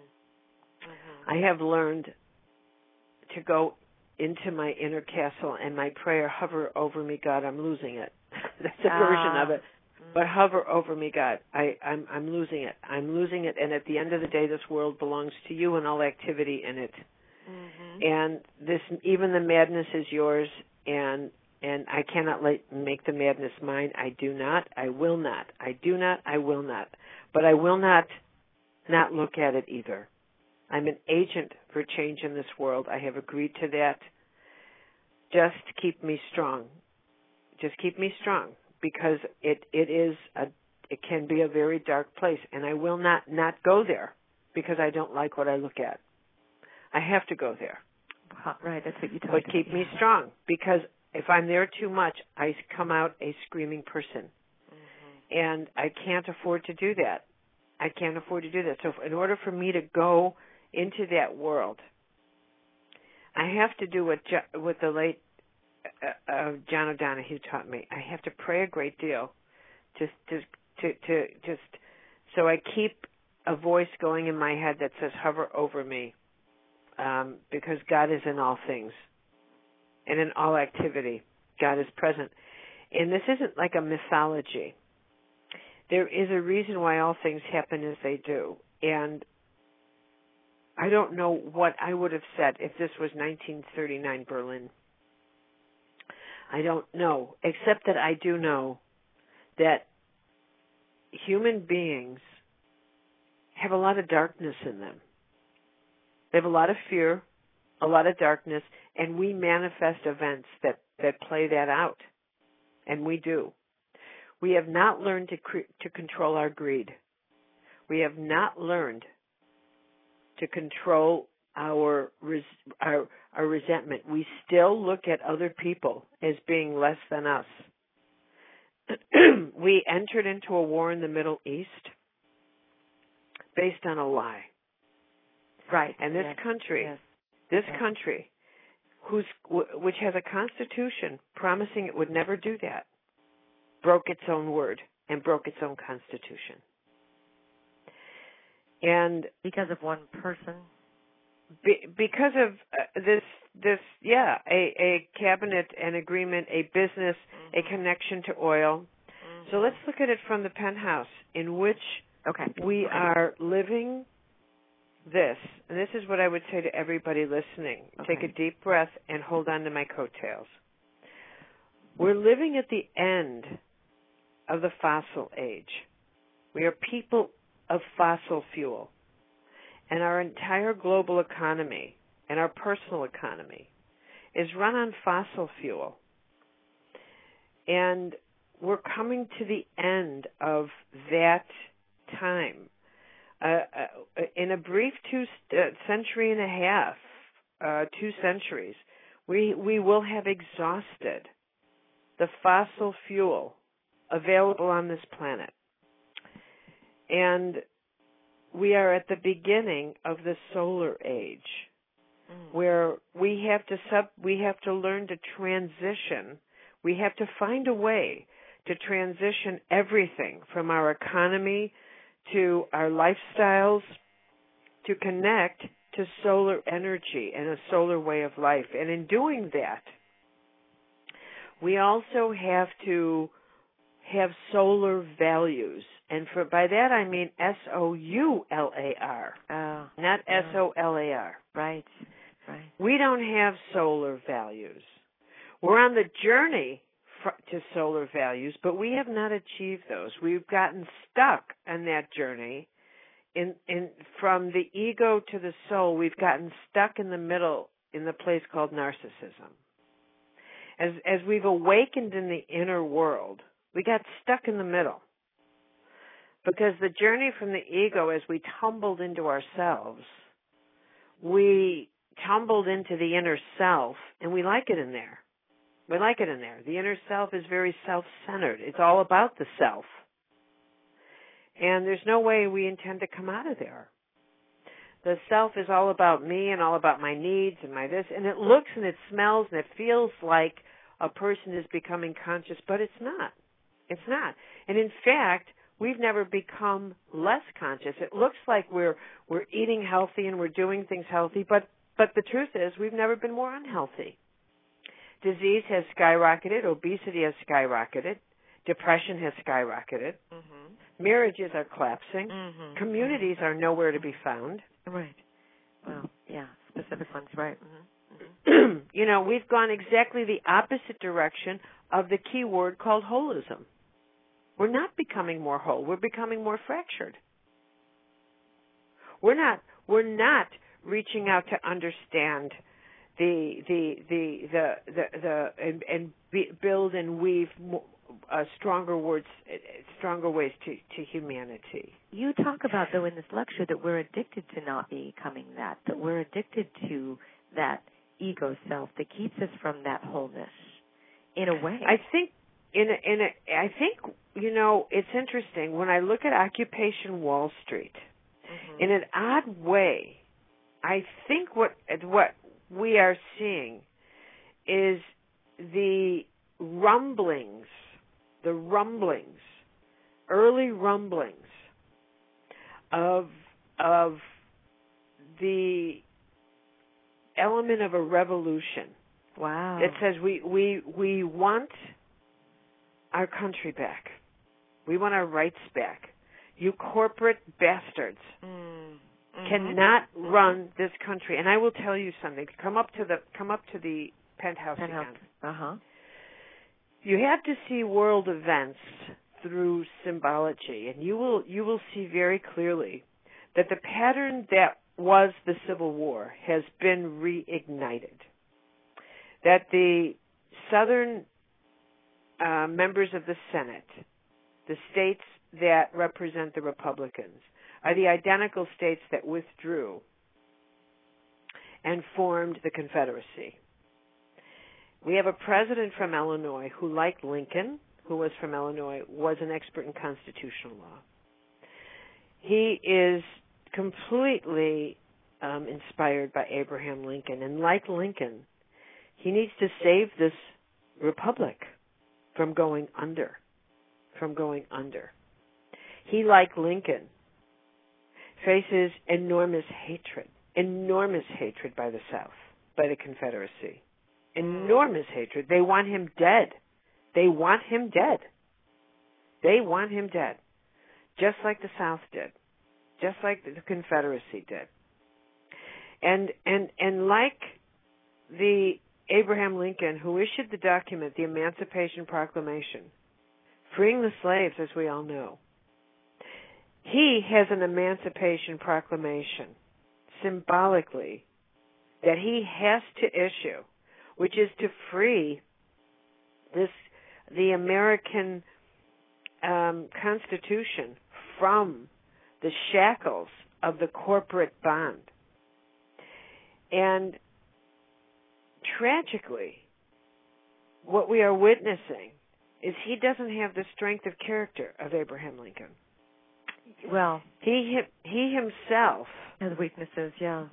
I have learned to go into my inner castle and my prayer hover over me. God, I'm losing it. That's a version of it. But hover over me, God. I'm losing it. I'm losing it. And at the end of the day, this world belongs to you and all activity in it. And this, even the madness is yours. And I cannot make the madness mine. I do not. I will not. I do not. I will not. But I will not look at it either. I'm an agent for change in this world. I have agreed to that. Just keep me strong. Just keep me strong. Because it can be a very dark place, and I will not go there because I don't like what I look at. I have to go there. Right, that's what you told me. But keep me strong, because if I'm there too much, I come out a screaming person, and I can't afford to do that. I can't afford to do that. So in order for me to go into that world, I have to do what the late John O'Donohue taught me. I have to pray a great deal, just so I keep a voice going in my head that says, "Hover over me," because God is in all things and in all activity. God is present, and this isn't like a mythology. There is a reason why all things happen as they do, and I don't know what I would have said if this was 1939 Berlin. I don't know, except that I do know that human beings have a lot of darkness in them. They have a lot of fear, a lot of darkness, and we manifest events that play that out. And we do. We have not learned to control our greed. We have not learned to control our resentment. We still look at other people as being less than us. We entered into a war in the Middle East based on a lie. Right. And this country, country, which has a constitution promising it would never do that, broke its own word and broke its own constitution. And because of one person? Because of a cabinet, an agreement, a business, a connection to oil. So let's look at it from the penthouse in which we are living this. And this is what I would say to everybody listening. Take a deep breath and hold on to my coattails. We're living at the end of the fossil age. We are people of fossil fuel. And our entire global economy and our personal economy is run on fossil fuel. And we're coming to the end of that time. In a brief 2 centuries, we will have exhausted the fossil fuel available on this planet. And we are at the beginning of the solar age, where we have to learn to transition. We have to find a way to transition everything from our economy to our lifestyles to connect to solar energy and a solar way of life. And in doing that, we also have to have solar values. And by that I mean SOULAR, not SOLAR. Right. We don't have solar values. We're on the journey to solar values, but we have not achieved those. We've gotten stuck on that journey. From the ego to the soul, we've gotten stuck in the middle in the place called narcissism. As we've awakened in the inner world, we got stuck in the middle. Because the journey from the ego, as we tumbled into ourselves, we tumbled into the inner self, and we like it in there. We like it in there. The inner self is very self-centered. It's all about the self. And there's no way we intend to come out of there. The self is all about me and all about my needs and my this, and it looks and it smells and it feels like a person is becoming conscious, but it's not. It's not. And in fact, we've never become less conscious. It looks like we're eating healthy and we're doing things healthy, but the truth is we've never been more unhealthy. Disease has skyrocketed. Obesity has skyrocketed. Depression has skyrocketed. Mm-hmm. Marriages are collapsing. Mm-hmm. Communities are nowhere to be found. Right. Well, yeah, specific ones, right. Mm-hmm. You know, we've gone exactly the opposite direction of the key word called holism. We're not becoming more whole. We're becoming more fractured. We're not reaching out to understand build and weave stronger ways to humanity. You talk about, though, in this lecture that we're addicted to not becoming that we're addicted to that ego self that keeps us from that wholeness. In a way, I think you know, it's interesting when I look at Occupation Wall Street. Mm-hmm. In an odd way, I think what we are seeing is the rumblings, early rumblings of the element of a revolution. Wow. That says we want our country back. We want our rights back. You corporate bastards cannot run this country. And I will tell you something. Come up to the penthouse again. Uh-huh. You have to see world events through symbology, and you will see very clearly that the pattern that was the Civil War has been reignited. That the Southern members of the Senate, the states that represent the Republicans, are the identical states that withdrew and formed the Confederacy. We have a president from Illinois who, like Lincoln, who was from Illinois, was an expert in constitutional law. He is completely inspired by Abraham Lincoln, and like Lincoln, he needs to save this republic from going under. He, like Lincoln, faces enormous hatred by the South, by the Confederacy. Enormous hatred. They want him dead. Just like the South did. Just like the Confederacy did. And like the Abraham Lincoln, who issued the document, the Emancipation Proclamation, freeing the slaves, as we all know, he has an Emancipation Proclamation, symbolically, that he has to issue, which is to free the American Constitution from the shackles of the corporate bond. And tragically, what we are witnessing is he doesn't have the strength of character of Abraham Lincoln. Well, he himself has weaknesses, yeah.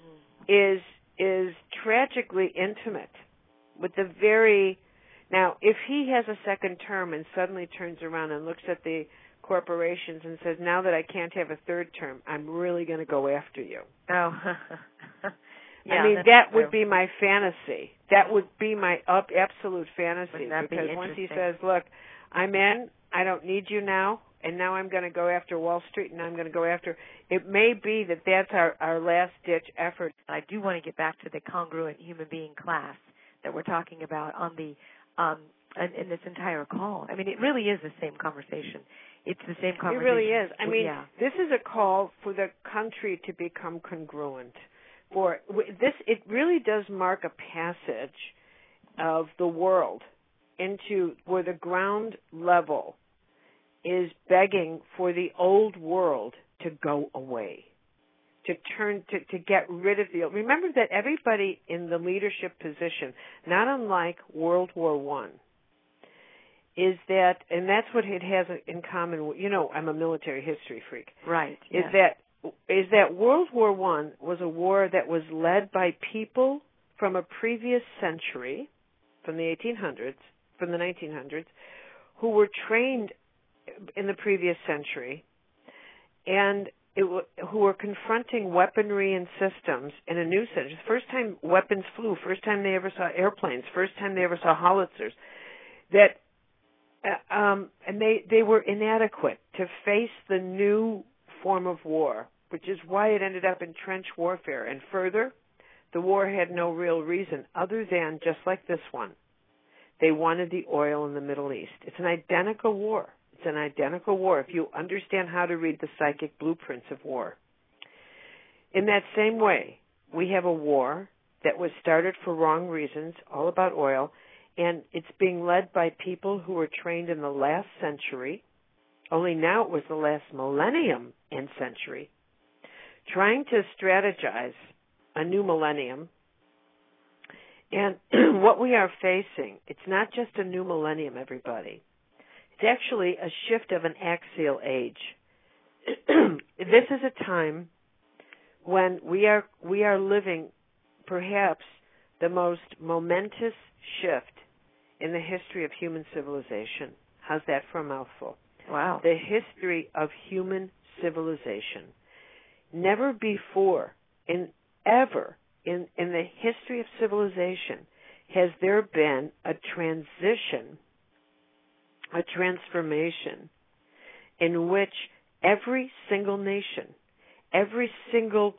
Is tragically intimate with the very. Now, if he has a second term and suddenly turns around and looks at the corporations and says, now that I can't have a third term, I'm really going to go after you. Oh. Yeah, I mean, that would be my fantasy. That would be my absolute fantasy. Because once he says, look, I'm in, I don't need you now, and now I'm going to go after Wall Street, and I'm going to go after, it may be that that's our last-ditch effort. I do want to get back to the congruent human being class that we're talking about on the in this entire call. I mean, it really is the same conversation. It's the same conversation. It really is. I mean, yeah. This is a call for the country to become congruent. For this, it really does mark a passage of the world into where the ground level is begging for the old world to go away, to get rid of the old. Remember that everybody in the leadership position, not unlike World War I, is that, and that's what it has in common. You know, I'm a military history freak. Right. Is that World War I was a war that was led by people from a previous century, from the 1800s, from the 1900s, who were trained in the previous century, and who were confronting weaponry and systems in a new century. First time weapons flew, first time they ever saw airplanes, first time they ever saw howitzers, that and they were inadequate to face the new form of war, which is why it ended up in trench warfare. And further, the war had no real reason other than, just like this one, they wanted the oil in the Middle East. It's an identical war. It's an identical war if you understand how to read the psychic blueprints of war. In that same way, we have a war that was started for wrong reasons, all about oil, and it's being led by people who were trained in the last century, only now it was the last millennium and century, trying to strategize a new millennium. And what we are facing, it's not just a new millennium, everybody. It's actually a shift of an axial age. This is a time when we are living perhaps the most momentous shift in the history of human civilization. How's that for a mouthful? Wow. The history of human civilization. Never before, ever in the history of civilization, has there been a transition, a transformation, in which every single nation, every single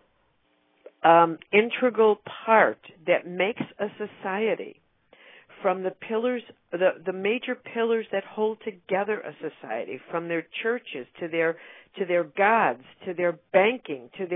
integral part that makes a society, from the pillars, the major pillars that hold together a society, from their churches to their gods, to their banking, to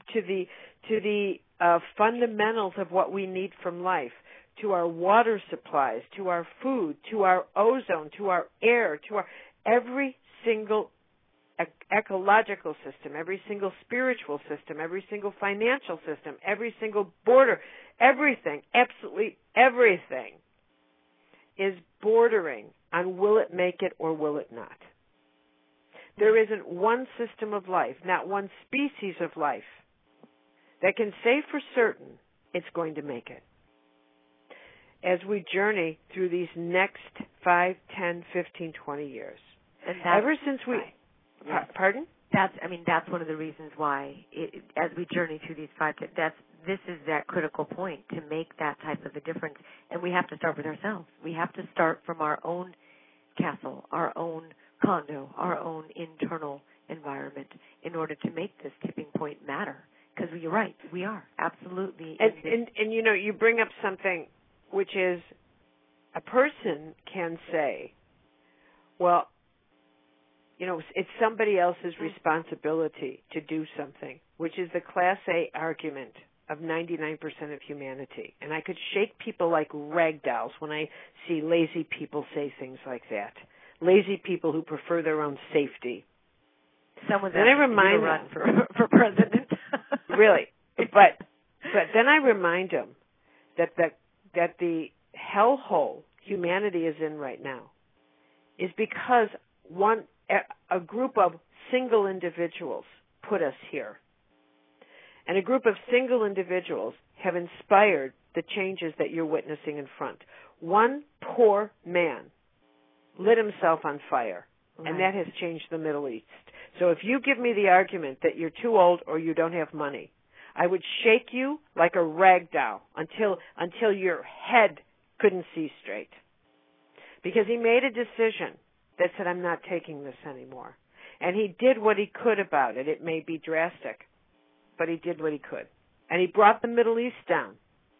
the fundamentals of what we need from life, to our water supplies, to our food, to our ozone, to our air, to our every single ecological system, every single spiritual system, every single financial system, every single border, everything, absolutely everything is bordering on will it make it or will it not. There isn't one system of life, not one species of life, that can say for certain it's going to make it. As we journey through these next 5, 10, 15, 20 years. And ever since we... Right. Pardon? That's one of the reasons why, as we journey through these 5, this is that critical point to make that type of a difference. And we have to start with ourselves. We have to start from our own castle, our own condo, our own internal environment in order to make this tipping point matter. Because you're right, we are absolutely. And you know, you bring up something which is a person can say, well, you know, it's somebody else's responsibility to do something, which is the Class A argument of 99% of humanity. And I could shake people like rag dolls when I see lazy people say things like that. Lazy people who prefer their own safety. Someone's then I remind them for president. Really, but then I remind them that the hellhole humanity is in right now is because a group of single individuals put us here. And a group of single individuals have inspired the changes that you're witnessing in front. One poor man lit himself on fire, right. And that has changed the Middle East. So if you give me the argument that you're too old or you don't have money, I would shake you like a rag doll until your head couldn't see straight. Because he made a decision that said, I'm not taking this anymore. And he did what he could about it. It may be drastic, but he did what he could. And he brought the Middle East down.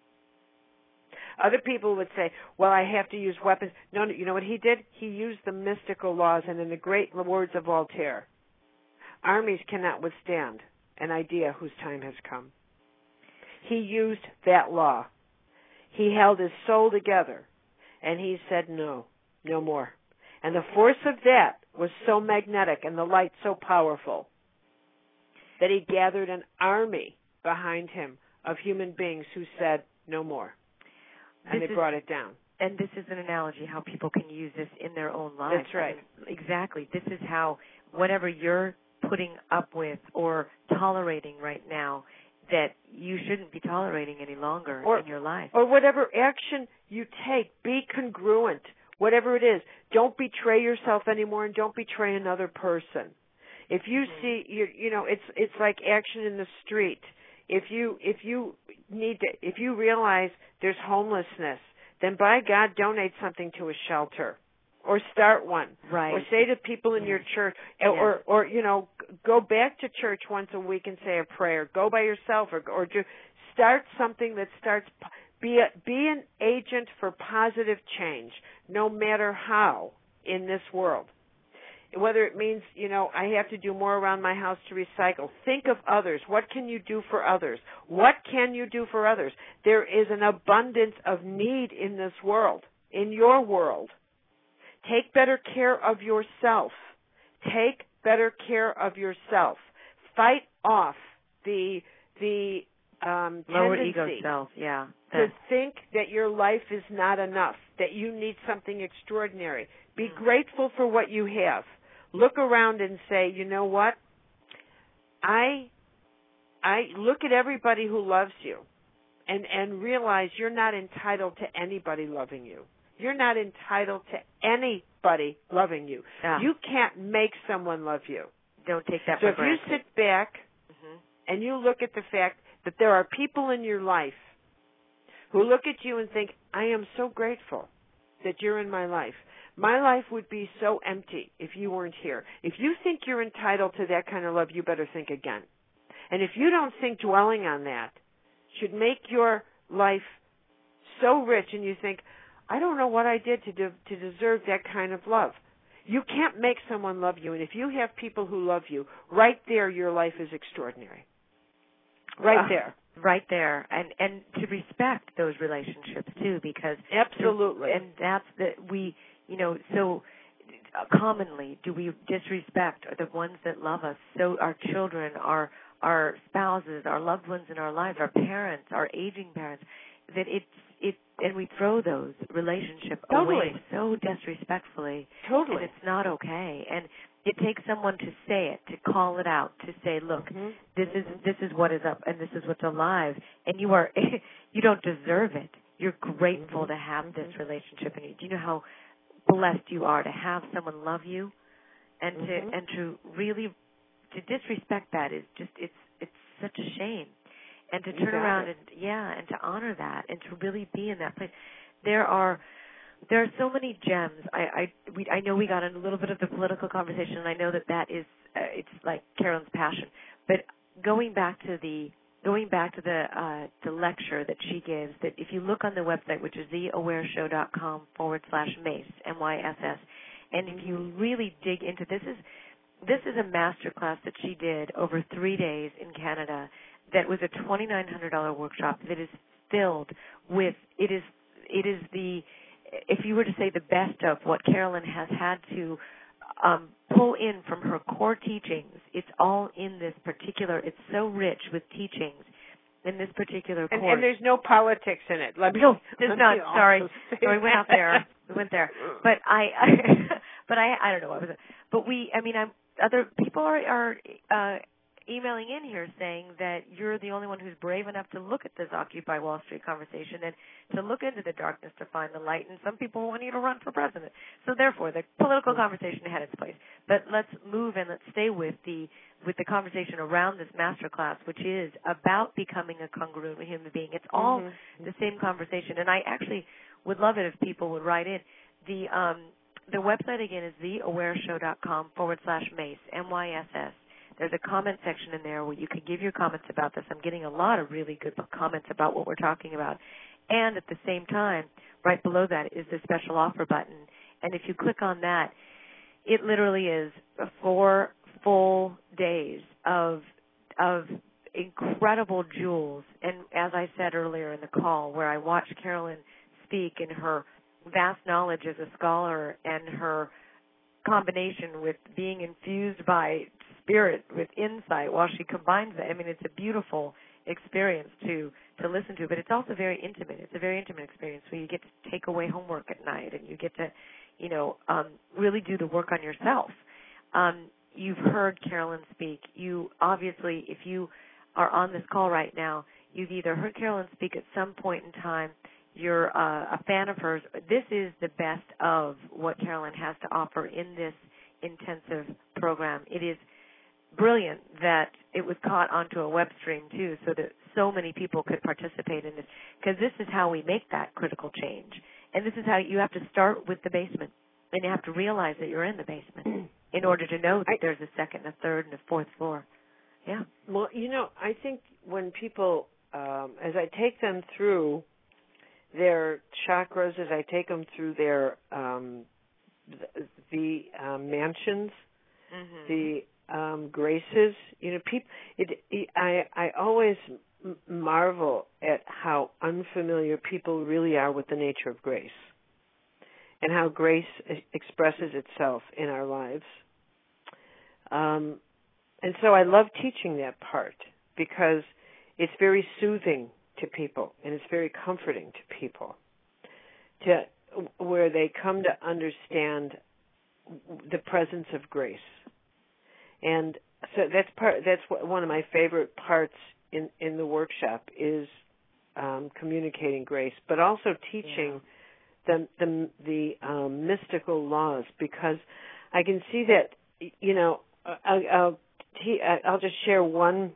Other people would say, well, I have to use weapons. No, you know what he did? He used the mystical laws, and in the great words of Voltaire, armies cannot withstand an idea whose time has come. He used that law. He held his soul together, and he said, no more. And the force of that was so magnetic and the light so powerful that he gathered an army behind him of human beings who said, no more. And they brought it down. And this is an analogy how people can use this in their own lives. That's right. I mean, exactly. This is how whatever you're putting up with or tolerating right now that you shouldn't be tolerating any longer in your life. Or whatever action you take, be congruent. Whatever it is, don't betray yourself anymore and don't betray another person. If you see, you know, it's like action in the street. If you realize there's homelessness, then by God, donate something to a shelter or start one. Right. Or say to people in your church, or go back to church once a week and say a prayer. Go by yourself, or do start something that starts. Be an agent for positive change, no matter how in this world. Whether it means, I have to do more around my house to recycle. Think of others. What can you do for others? What can you do for others? There is an abundance of need in this world, in your world. Take better care of yourself. Take better care of yourself. Fight off the lower tendency ego self, to think that your life is not enough, that you need something extraordinary. Be grateful for what you have. Look around and say, you know what? I look at everybody who loves you and realize you're not entitled to anybody loving you. You're not entitled to anybody loving you. Yeah. You can't make someone love you. Don't take that so for granted. So if you sit back and you look at the fact that there are people in your life who look at you and think, I am so grateful that you're in my life. My life would be so empty if you weren't here. If you think you're entitled to that kind of love, you better think again. And if you don't think dwelling on that should make your life so rich and you think, I don't know what I did to deserve that kind of love. You can't make someone love you. And if you have people who love you, right there your life is extraordinary. Right there. Right there. And to respect those relationships too, because absolutely. And that's so commonly do we disrespect the ones that love us. So our children, our spouses, our loved ones in our lives, our parents, our aging parents, that and we throw those relationships away so disrespectfully. Totally. And it's not okay. And it takes someone to say it, to call it out, to say, look, this is what is up and this is what's alive, and you don't deserve it. You're grateful to have this relationship, and do you know how blessed you are to have someone love you, and to really to disrespect that is just it's such a shame. And to turn around and to honor that and to really be in that place. There are so many gems. I know we got in a little bit of the political conversation, and I know that is it's like Carolyn's passion. But going back to the lecture that she gives, that if you look on the website, which is theawareshow.com/MACE, MYSS, and if you really dig into this is a master class that she did over 3 days in Canada. That was a $2,900 workshop that is filled with it is the, if you were to say, the best of what Carolyn has had to pull in from her core teachings. It's all in this particular. It's so rich with teachings in this particular course. And there's no politics in it. There's not. Sorry, we went out there. We went there. But I don't know what was it. But other people are emailing in here saying that you're the only one who's brave enough to look at this Occupy Wall Street conversation and to look into the darkness to find the light, and some people want you to run for president. So therefore, the political conversation had its place. But let's move and let's stay with the conversation around this master class, which is about becoming a congruent human being. It's all the same conversation, and I actually would love it if people would write in. The website again is theawareshow.com/MACE, MYSS. There's a comment section in there where you can give your comments about this. I'm getting a lot of really good comments about what we're talking about. And at the same time, right below that is the special offer button. And if you click on that, it literally is 4 full days of incredible jewels. And as I said earlier in the call, where I watched Carolyn speak in her vast knowledge as a scholar and her combination with being infused by spirit with insight while she combines that. I mean, it's a beautiful experience to listen to, but it's also very intimate. It's a very intimate experience where you get to take away homework at night and you get to, really do the work on yourself. You've heard Carolyn speak. You obviously, if you are on this call right now, you've either heard Carolyn speak at some point in time, you're a fan of hers. This is the best of what Carolyn has to offer in this intensive program. It is brilliant that it was caught onto a web stream too, so that so many people could participate in this, because this is how we make that critical change. And this is how you have to start with the basement. And you have to realize that you're in the basement in order to know that there's a second, a third, and a fourth floor. Yeah. Well, I think when people, as I take them through their chakras, as I take them through their the mansions, the graces, I always marvel at how unfamiliar people really are with the nature of grace and how grace expresses itself in our lives. And so I love teaching that part because it's very soothing to people and it's very comforting to people, to where they come to understand the presence of grace. And so that's one of my favorite parts in the workshop is communicating grace, but also teaching the mystical laws, because I can see that, I'll just share one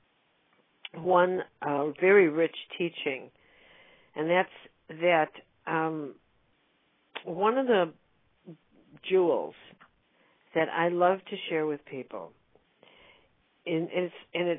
very rich teaching, and that's that one of the jewels that I love to share with people, and it's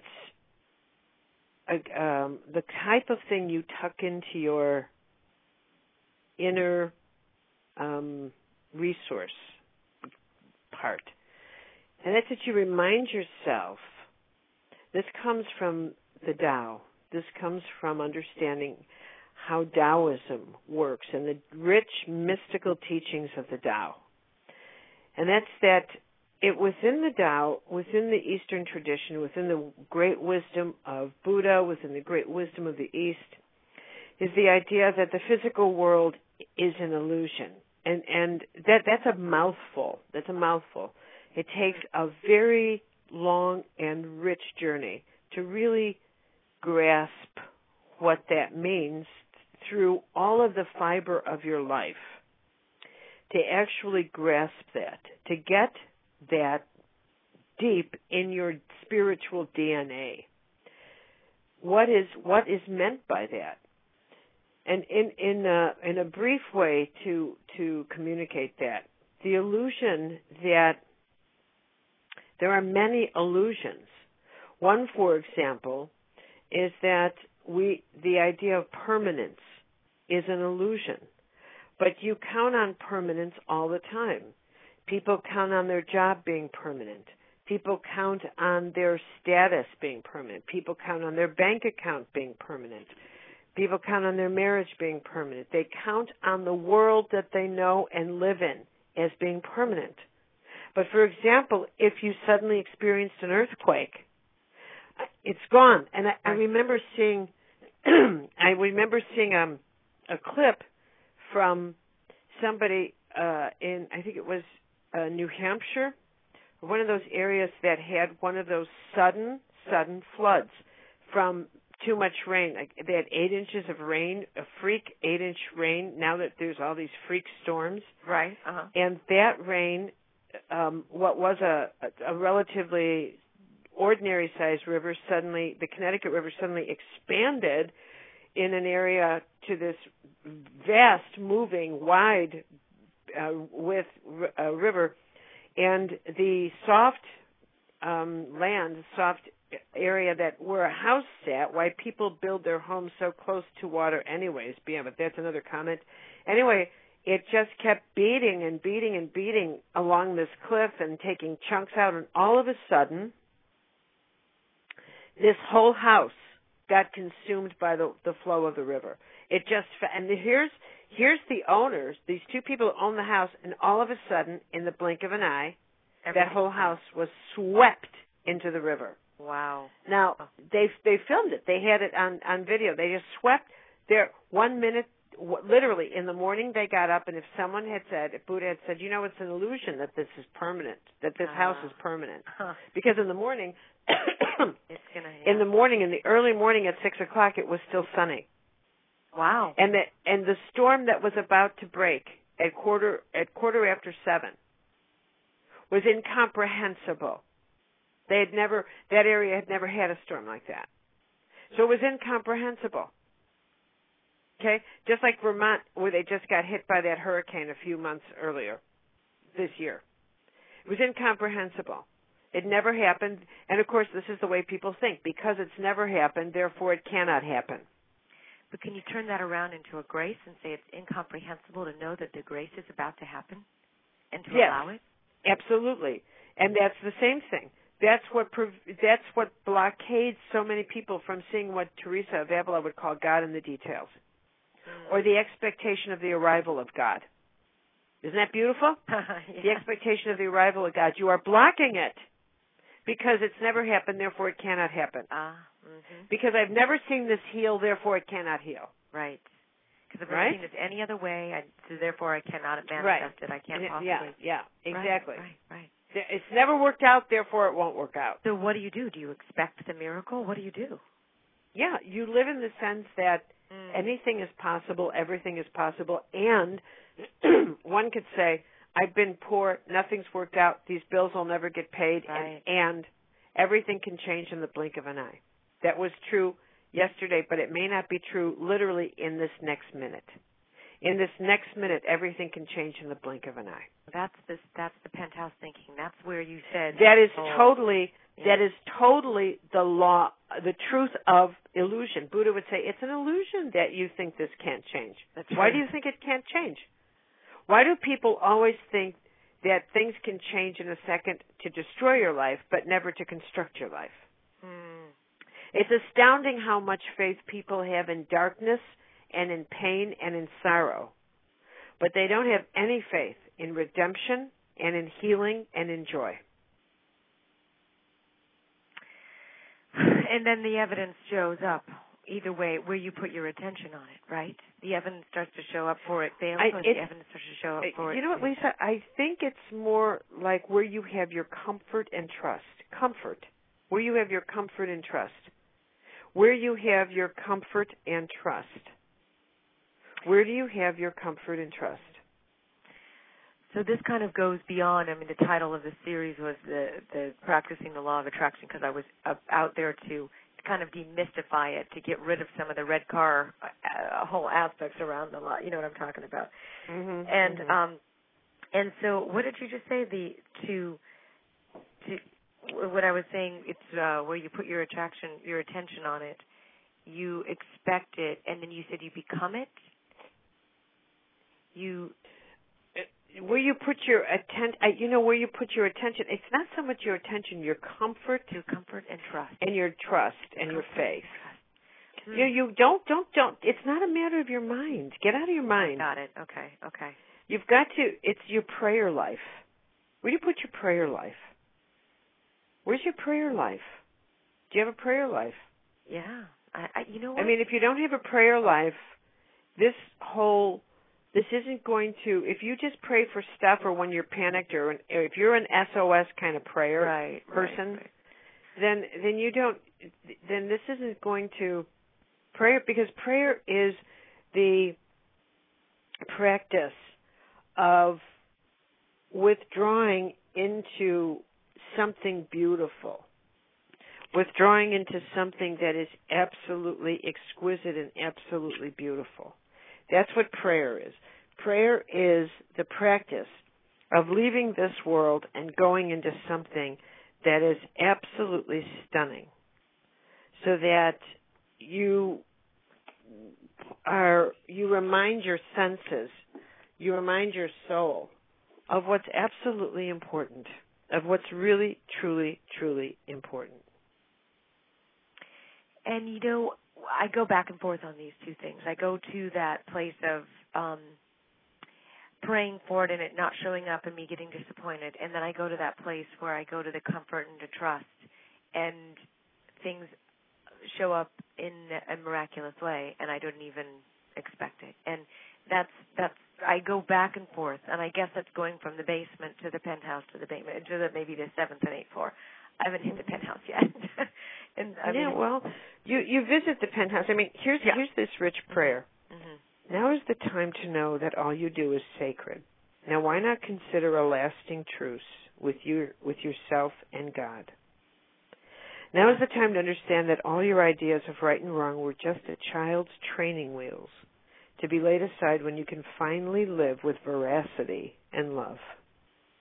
the type of thing you tuck into your inner resource part. And that's that you remind yourself, this comes from the Tao. This comes from understanding how Taoism works and the rich mystical teachings of the Tao. And that's that within the Tao, within the Eastern tradition, within the great wisdom of Buddha, within the great wisdom of the East, is the idea that the physical world is an illusion. And that's a mouthful. That's a mouthful. It takes a very long and rich journey to really grasp what that means through all of the fiber of your life, to actually grasp that, to get that deep in your spiritual DNA. What is meant by that? And in a brief way to communicate that, the illusion that there are many illusions. One, for example, is that the idea of permanence is an illusion. But you count on permanence all the time. People count on their job being permanent. People count on their status being permanent. People count on their bank account being permanent. People count on their marriage being permanent. They count on the world that they know and live in as being permanent. But for example, if you suddenly experienced an earthquake, it's gone. And I remember seeing, a clip from somebody in, I think it was New Hampshire, one of those areas that had one of those sudden floods from too much rain. Like they had 8 inches of rain, a freak 8-inch rain. Now that there's all these freak storms, right? And that rain, what was a relatively ordinary-sized river, suddenly the Connecticut River suddenly expanded in an area to this vast, moving, wide with river, and the soft land, soft area that where a house sat, why people build their homes so close to water anyways, but that's another comment. Anyway, it just kept beating and beating and beating along this cliff and taking chunks out, and all of a sudden, this whole house got consumed by the flow of the river. It just, and here's the owners, these two people who own the house, and all of a sudden, in the blink of an eye, that whole house was swept into the river. Wow. Now, they filmed it. They had it on video. They just swept there 1 minute, literally in the morning they got up, and if Buddha had said, it's an illusion that this is permanent, that this house is permanent. Because in the morning, in the early morning at 6 o'clock, it was still sunny. Wow. And the storm that was about to break at quarter after 7 was incomprehensible. That area had never had a storm like that. So it was incomprehensible. Okay? Just like Vermont, where they just got hit by that hurricane a few months earlier. this year. It was incomprehensible. It never happened. And, of course, this is the way people think. Because it's never happened, therefore it cannot happen. But can you turn that around into a grace and say it's incomprehensible to know that the grace is about to happen and to allow it? Absolutely. And that's the same thing. That's what blockades so many people from seeing what Teresa of Avila would call God in the details, or the expectation of the arrival of God. Isn't that beautiful? Yeah. The expectation of the arrival of God. You are blocking it because it's never happened, therefore it cannot happen. Because I've never seen this heal, therefore it cannot heal. Right. Because I've never seen this any other way, so therefore I cannot manifest it. I can't possibly. Yeah, exactly. Right. It's never worked out, therefore it won't work out. So what do you do? Do you expect the miracle? What do you do? Yeah, you live in the sense that anything is possible, everything is possible, and one could say, I've been poor, nothing's worked out, these bills will never get paid, and everything can change in the blink of an eye. That was true yesterday, but it may not be true literally in this next minute. In this next minute, everything can change in the blink of an eye. That's the penthouse thinking. That's where you said that is totally the law, the truth of illusion. Buddha would say it's an illusion that you think this can't change. Why do you think it can't change? Why do people always think that things can change in a second to destroy your life, but never to construct your life? It's astounding how much faith people have in darkness and in pain and in sorrow. But they don't have any faith in redemption and in healing and in joy. And then the evidence shows up either way where you put your attention on it, right? The evidence starts to show up for it fails, or the evidence starts to show up for it. You know what, Lisa? I think it's more like where you have your comfort and trust. Comfort. Where you have your comfort and trust. Where you have your comfort and trust. Where do you have your comfort and trust? So this kind of goes beyond, the title of the series was the Practicing the Law of Attraction, because I was out there to kind of demystify it, to get rid of some of the red car whole aspects around the law. You know what I'm talking about. And so what did you just say? What I was saying, it's where you put your attention on it, you expect it, and then you said you become it. Where you put your where you put your attention, it's not so much your attention, your comfort, and trust, and your trust and your faith. You don't. It's not a matter of your mind. Get out of your mind. Got it. Okay. You've got to. It's your prayer life. Where do you put your prayer life? Where's your prayer life? Do you have a prayer life? Yeah. You know what? If you don't have a prayer life, this isn't going to, if you just pray for stuff or when you're panicked or if you're an SOS kind of prayer person, then you don't, then this isn't going to, because prayer is the practice of withdrawing into something beautiful, withdrawing into something that is absolutely exquisite and absolutely beautiful. That's what prayer is. Prayer is the practice of leaving this world and going into something that is absolutely stunning, so that you remind your senses, you remind your soul of what's absolutely important, of what's really, truly, truly important. And I go back and forth on these two things. I go to that place of praying for it and it not showing up and me getting disappointed. And then I go to that place where I go to the comfort and the trust, and things show up in a miraculous way, and I didn't even expect it. And that's I go back and forth, and I guess that's going from the basement to the penthouse to the basement to maybe the 7th and 8th floor. I haven't hit the penthouse yet. You visit the penthouse. Here's this rich prayer. Mm-hmm. Now is the time to know that all you do is sacred. Now why not consider a lasting truce with yourself and God? Now is the time to understand that all your ideas of right and wrong were just a child's training wheels to be laid aside when you can finally live with veracity and love.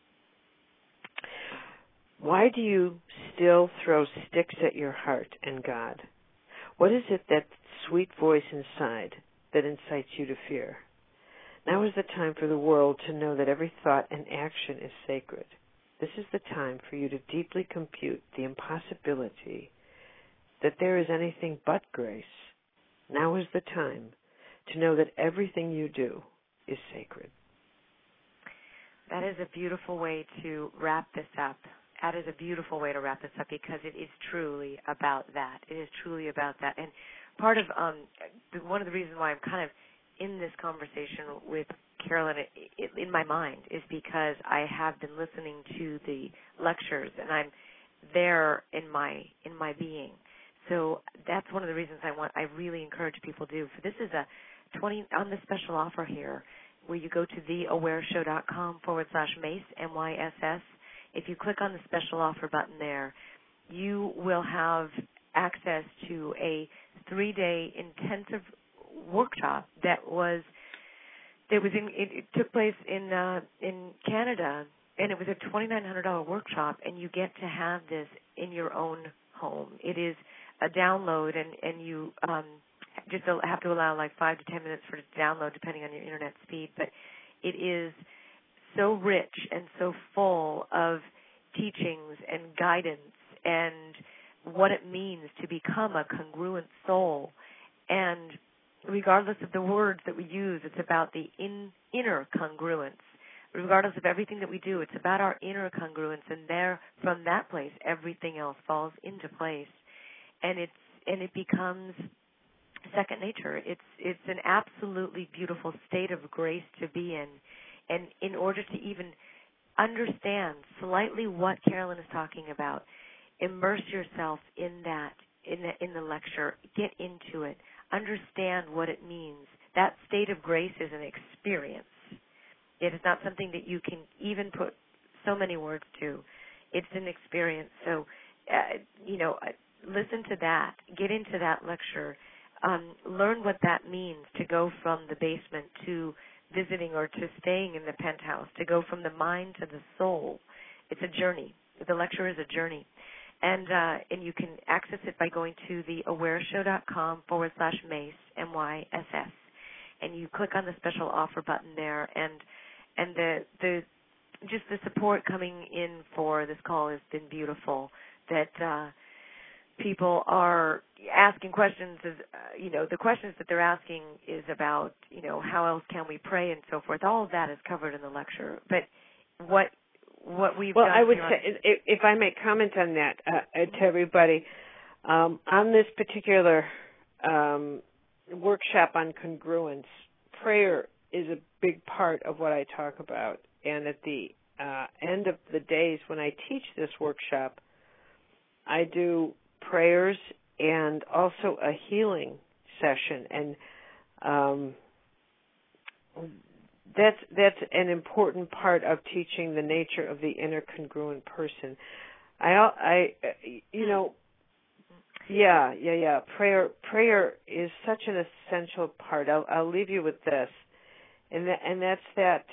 Why do you still throw sticks at your heart and God? What is it, that sweet voice inside, that incites you to fear? Now is the time for the world to know that every thought and action is sacred. This is the time for you to deeply compute the impossibility that there is anything but grace. Now is the time to know that everything you do is sacred. That is a beautiful way to wrap this up. That is a beautiful way to wrap this up, because it is truly about that. It is truly about that. And part of one of the reasons why I'm kind of in this conversation with Carolyn in my mind is because I have been listening to the lectures, and I'm there in my being. So that's one of the reasons I really encourage people to do. For this is a 20 on the special offer here, where you go to theawareshow.com/MACE, MYSS. If you click on the special offer button there, you will have access to a 3-day intensive workshop it took place in Canada, and it was a $2,900 workshop, and you get to have this in your own home. It is a download, and you just have to allow like 5 to 10 minutes for it to download, depending on your internet speed. But it is so rich and so full of teachings and guidance and what it means to become a congruent soul. And regardless of the words that we use, it's about the inner congruence. Regardless of everything that we do, it's about our inner congruence, and there, from that place, everything else falls into place, and it becomes second nature. It's an absolutely beautiful state of grace to be in, and in order to even understand slightly what Carolyn is talking about, immerse yourself in that, in the lecture, get into it, understand what it means. That state of grace is an experience. It is not something that you can even put so many words to. It's an experience. So, listen to that. Get into that lecture. Learn what that means to go from the basement to visiting or to staying in the penthouse, to go from the mind to the soul. It's a journey. The lecture is a journey. And you can access it by going to theawareshow.com/MACE, MYSS. And you click on the special offer button there, and the support coming in for this call has been beautiful. That people are asking questions. The questions that they're asking is about, how else can we pray and so forth. All of that is covered in the lecture. But what we've done. Well, I would say, if I may comment on that to everybody, on this particular workshop on congruence, prayer is a big part of what I talk about. And at the end of the days when I teach this workshop, I do prayers and also a healing session. And that's an important part of teaching the nature of the inner congruent person. Prayer is such an essential part. I'll leave you with this, and that's that.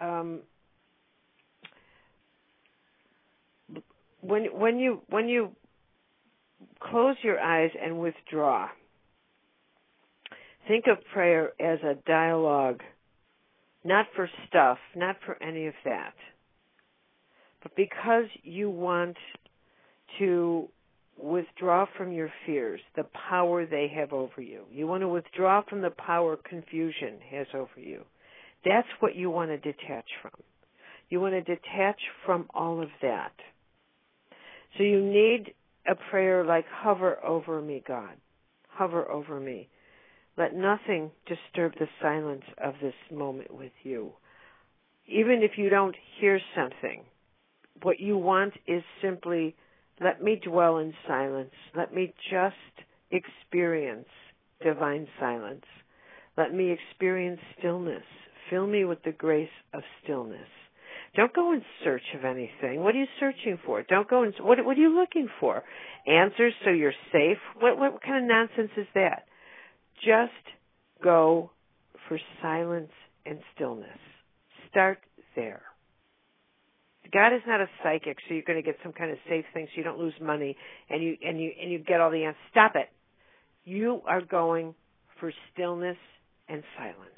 When you close your eyes and withdraw, think of prayer as a dialogue, not for stuff, not for any of that, but because you want to withdraw from your fears, the power they have over you. You want to withdraw from the power confusion has over you. That's what you want to detach from. You want to detach from all of that. So you need a prayer like, hover over me, God. Hover over me. Let nothing disturb the silence of this moment with you. Even if you don't hear something, what you want is simply, let me dwell in silence. Let me just experience divine silence. Let me experience stillness. Fill me with the grace of stillness. Don't go in search of anything. What are you searching for? Don't go in. What are you looking for? Answers so you're safe? What kind of nonsense is that? Just go for silence and stillness. Start there. God is not a psychic, so you're going to get some kind of safe thing so you don't lose money and you get all the answers. Stop it. You are going for stillness and silence.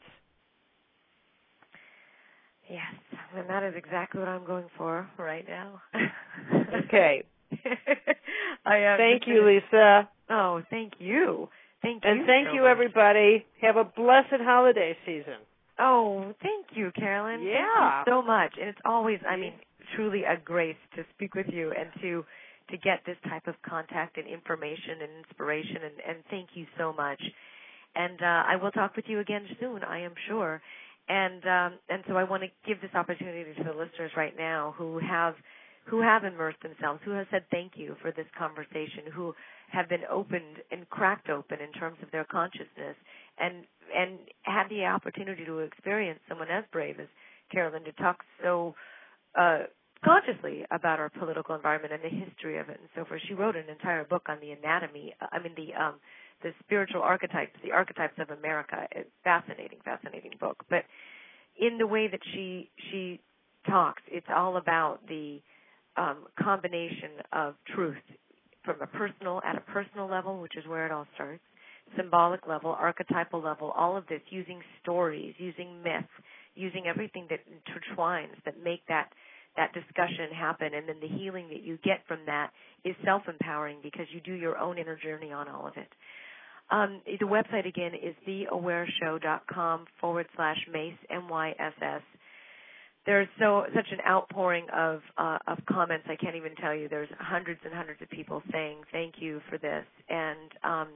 Yes, and that is exactly what I'm going for right now. Okay. Thank you, Lisa. Oh, thank you. Thank you. And thank so you, much. everybody. Have a blessed holiday season. Oh, thank you, Carolyn. Yeah. Thank you so much. And it's always, truly a grace to speak with you and to get this type of contact and information and inspiration. And thank you so much. And I will talk with you again soon, I am sure. And so I want to give this opportunity to the listeners right now who have immersed themselves, who have said thank you for this conversation, who have been opened and cracked open in terms of their consciousness and had the opportunity to experience someone as brave as Carolyn to talk so consciously about our political environment and the history of it and so forth. She wrote an entire book on the anatomy, the spiritual archetypes, the archetypes of America. It's fascinating book. But in the way that she talks, it's all about the combination of truth from at a personal level, which is where it all starts, symbolic level, archetypal level, all of this using stories, using myth, using everything that intertwines that make that discussion happen, and then the healing that you get from that is self-empowering because you do your own inner journey on all of it. The website again is theawareshow.com/Mace, MYSS. There's such an outpouring of comments. I can't even tell you. There's hundreds and hundreds of people saying thank you for this. And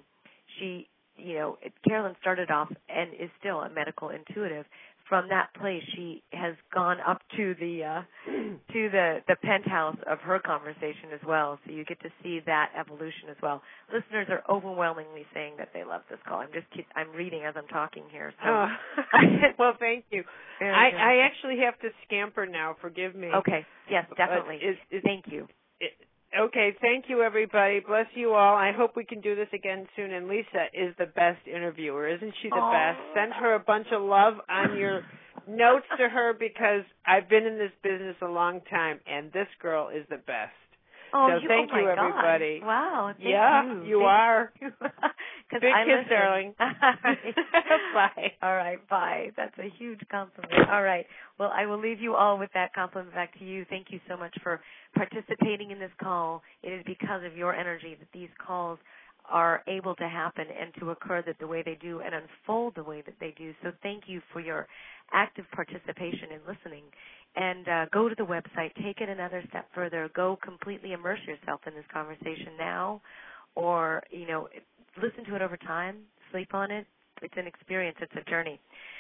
Carolyn started off and is still a medical intuitive. From that place, she has gone up to the penthouse of her conversation as well. So you get to see that evolution as well. Listeners are overwhelmingly saying that they love this call. I'm reading as I'm talking here. So. Well, thank you. I actually have to scamper now. Forgive me. Okay. Yes, definitely. Thank you. Okay, thank you, everybody. Bless you all. I hope we can do this again soon. And Lisa is the best interviewer. Isn't she the best? Send her a bunch of love on your notes to her because I've been in this business a long time, and this girl is the best. So thank you, everybody. God. Wow, thank you. You are. Big kiss, darling. Bye. All right, bye. That's a huge compliment. All right. Well, I will leave you all with that compliment back to you. Thank you so much for participating in this call. It is because of your energy that these calls are able to happen and to occur the way they do and unfold the way that they do. So thank you for your active participation in listening. And go to the website, take it another step further, go completely immerse yourself in this conversation now, or, listen to it over time, sleep on it. It's an experience. It's a journey.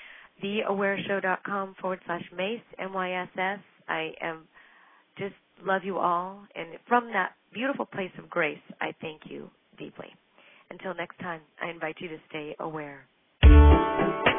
theawareshow.com/Mace, MYSS. I just love you all. And from that beautiful place of grace, I thank you deeply. Until next time, I invite you to stay aware.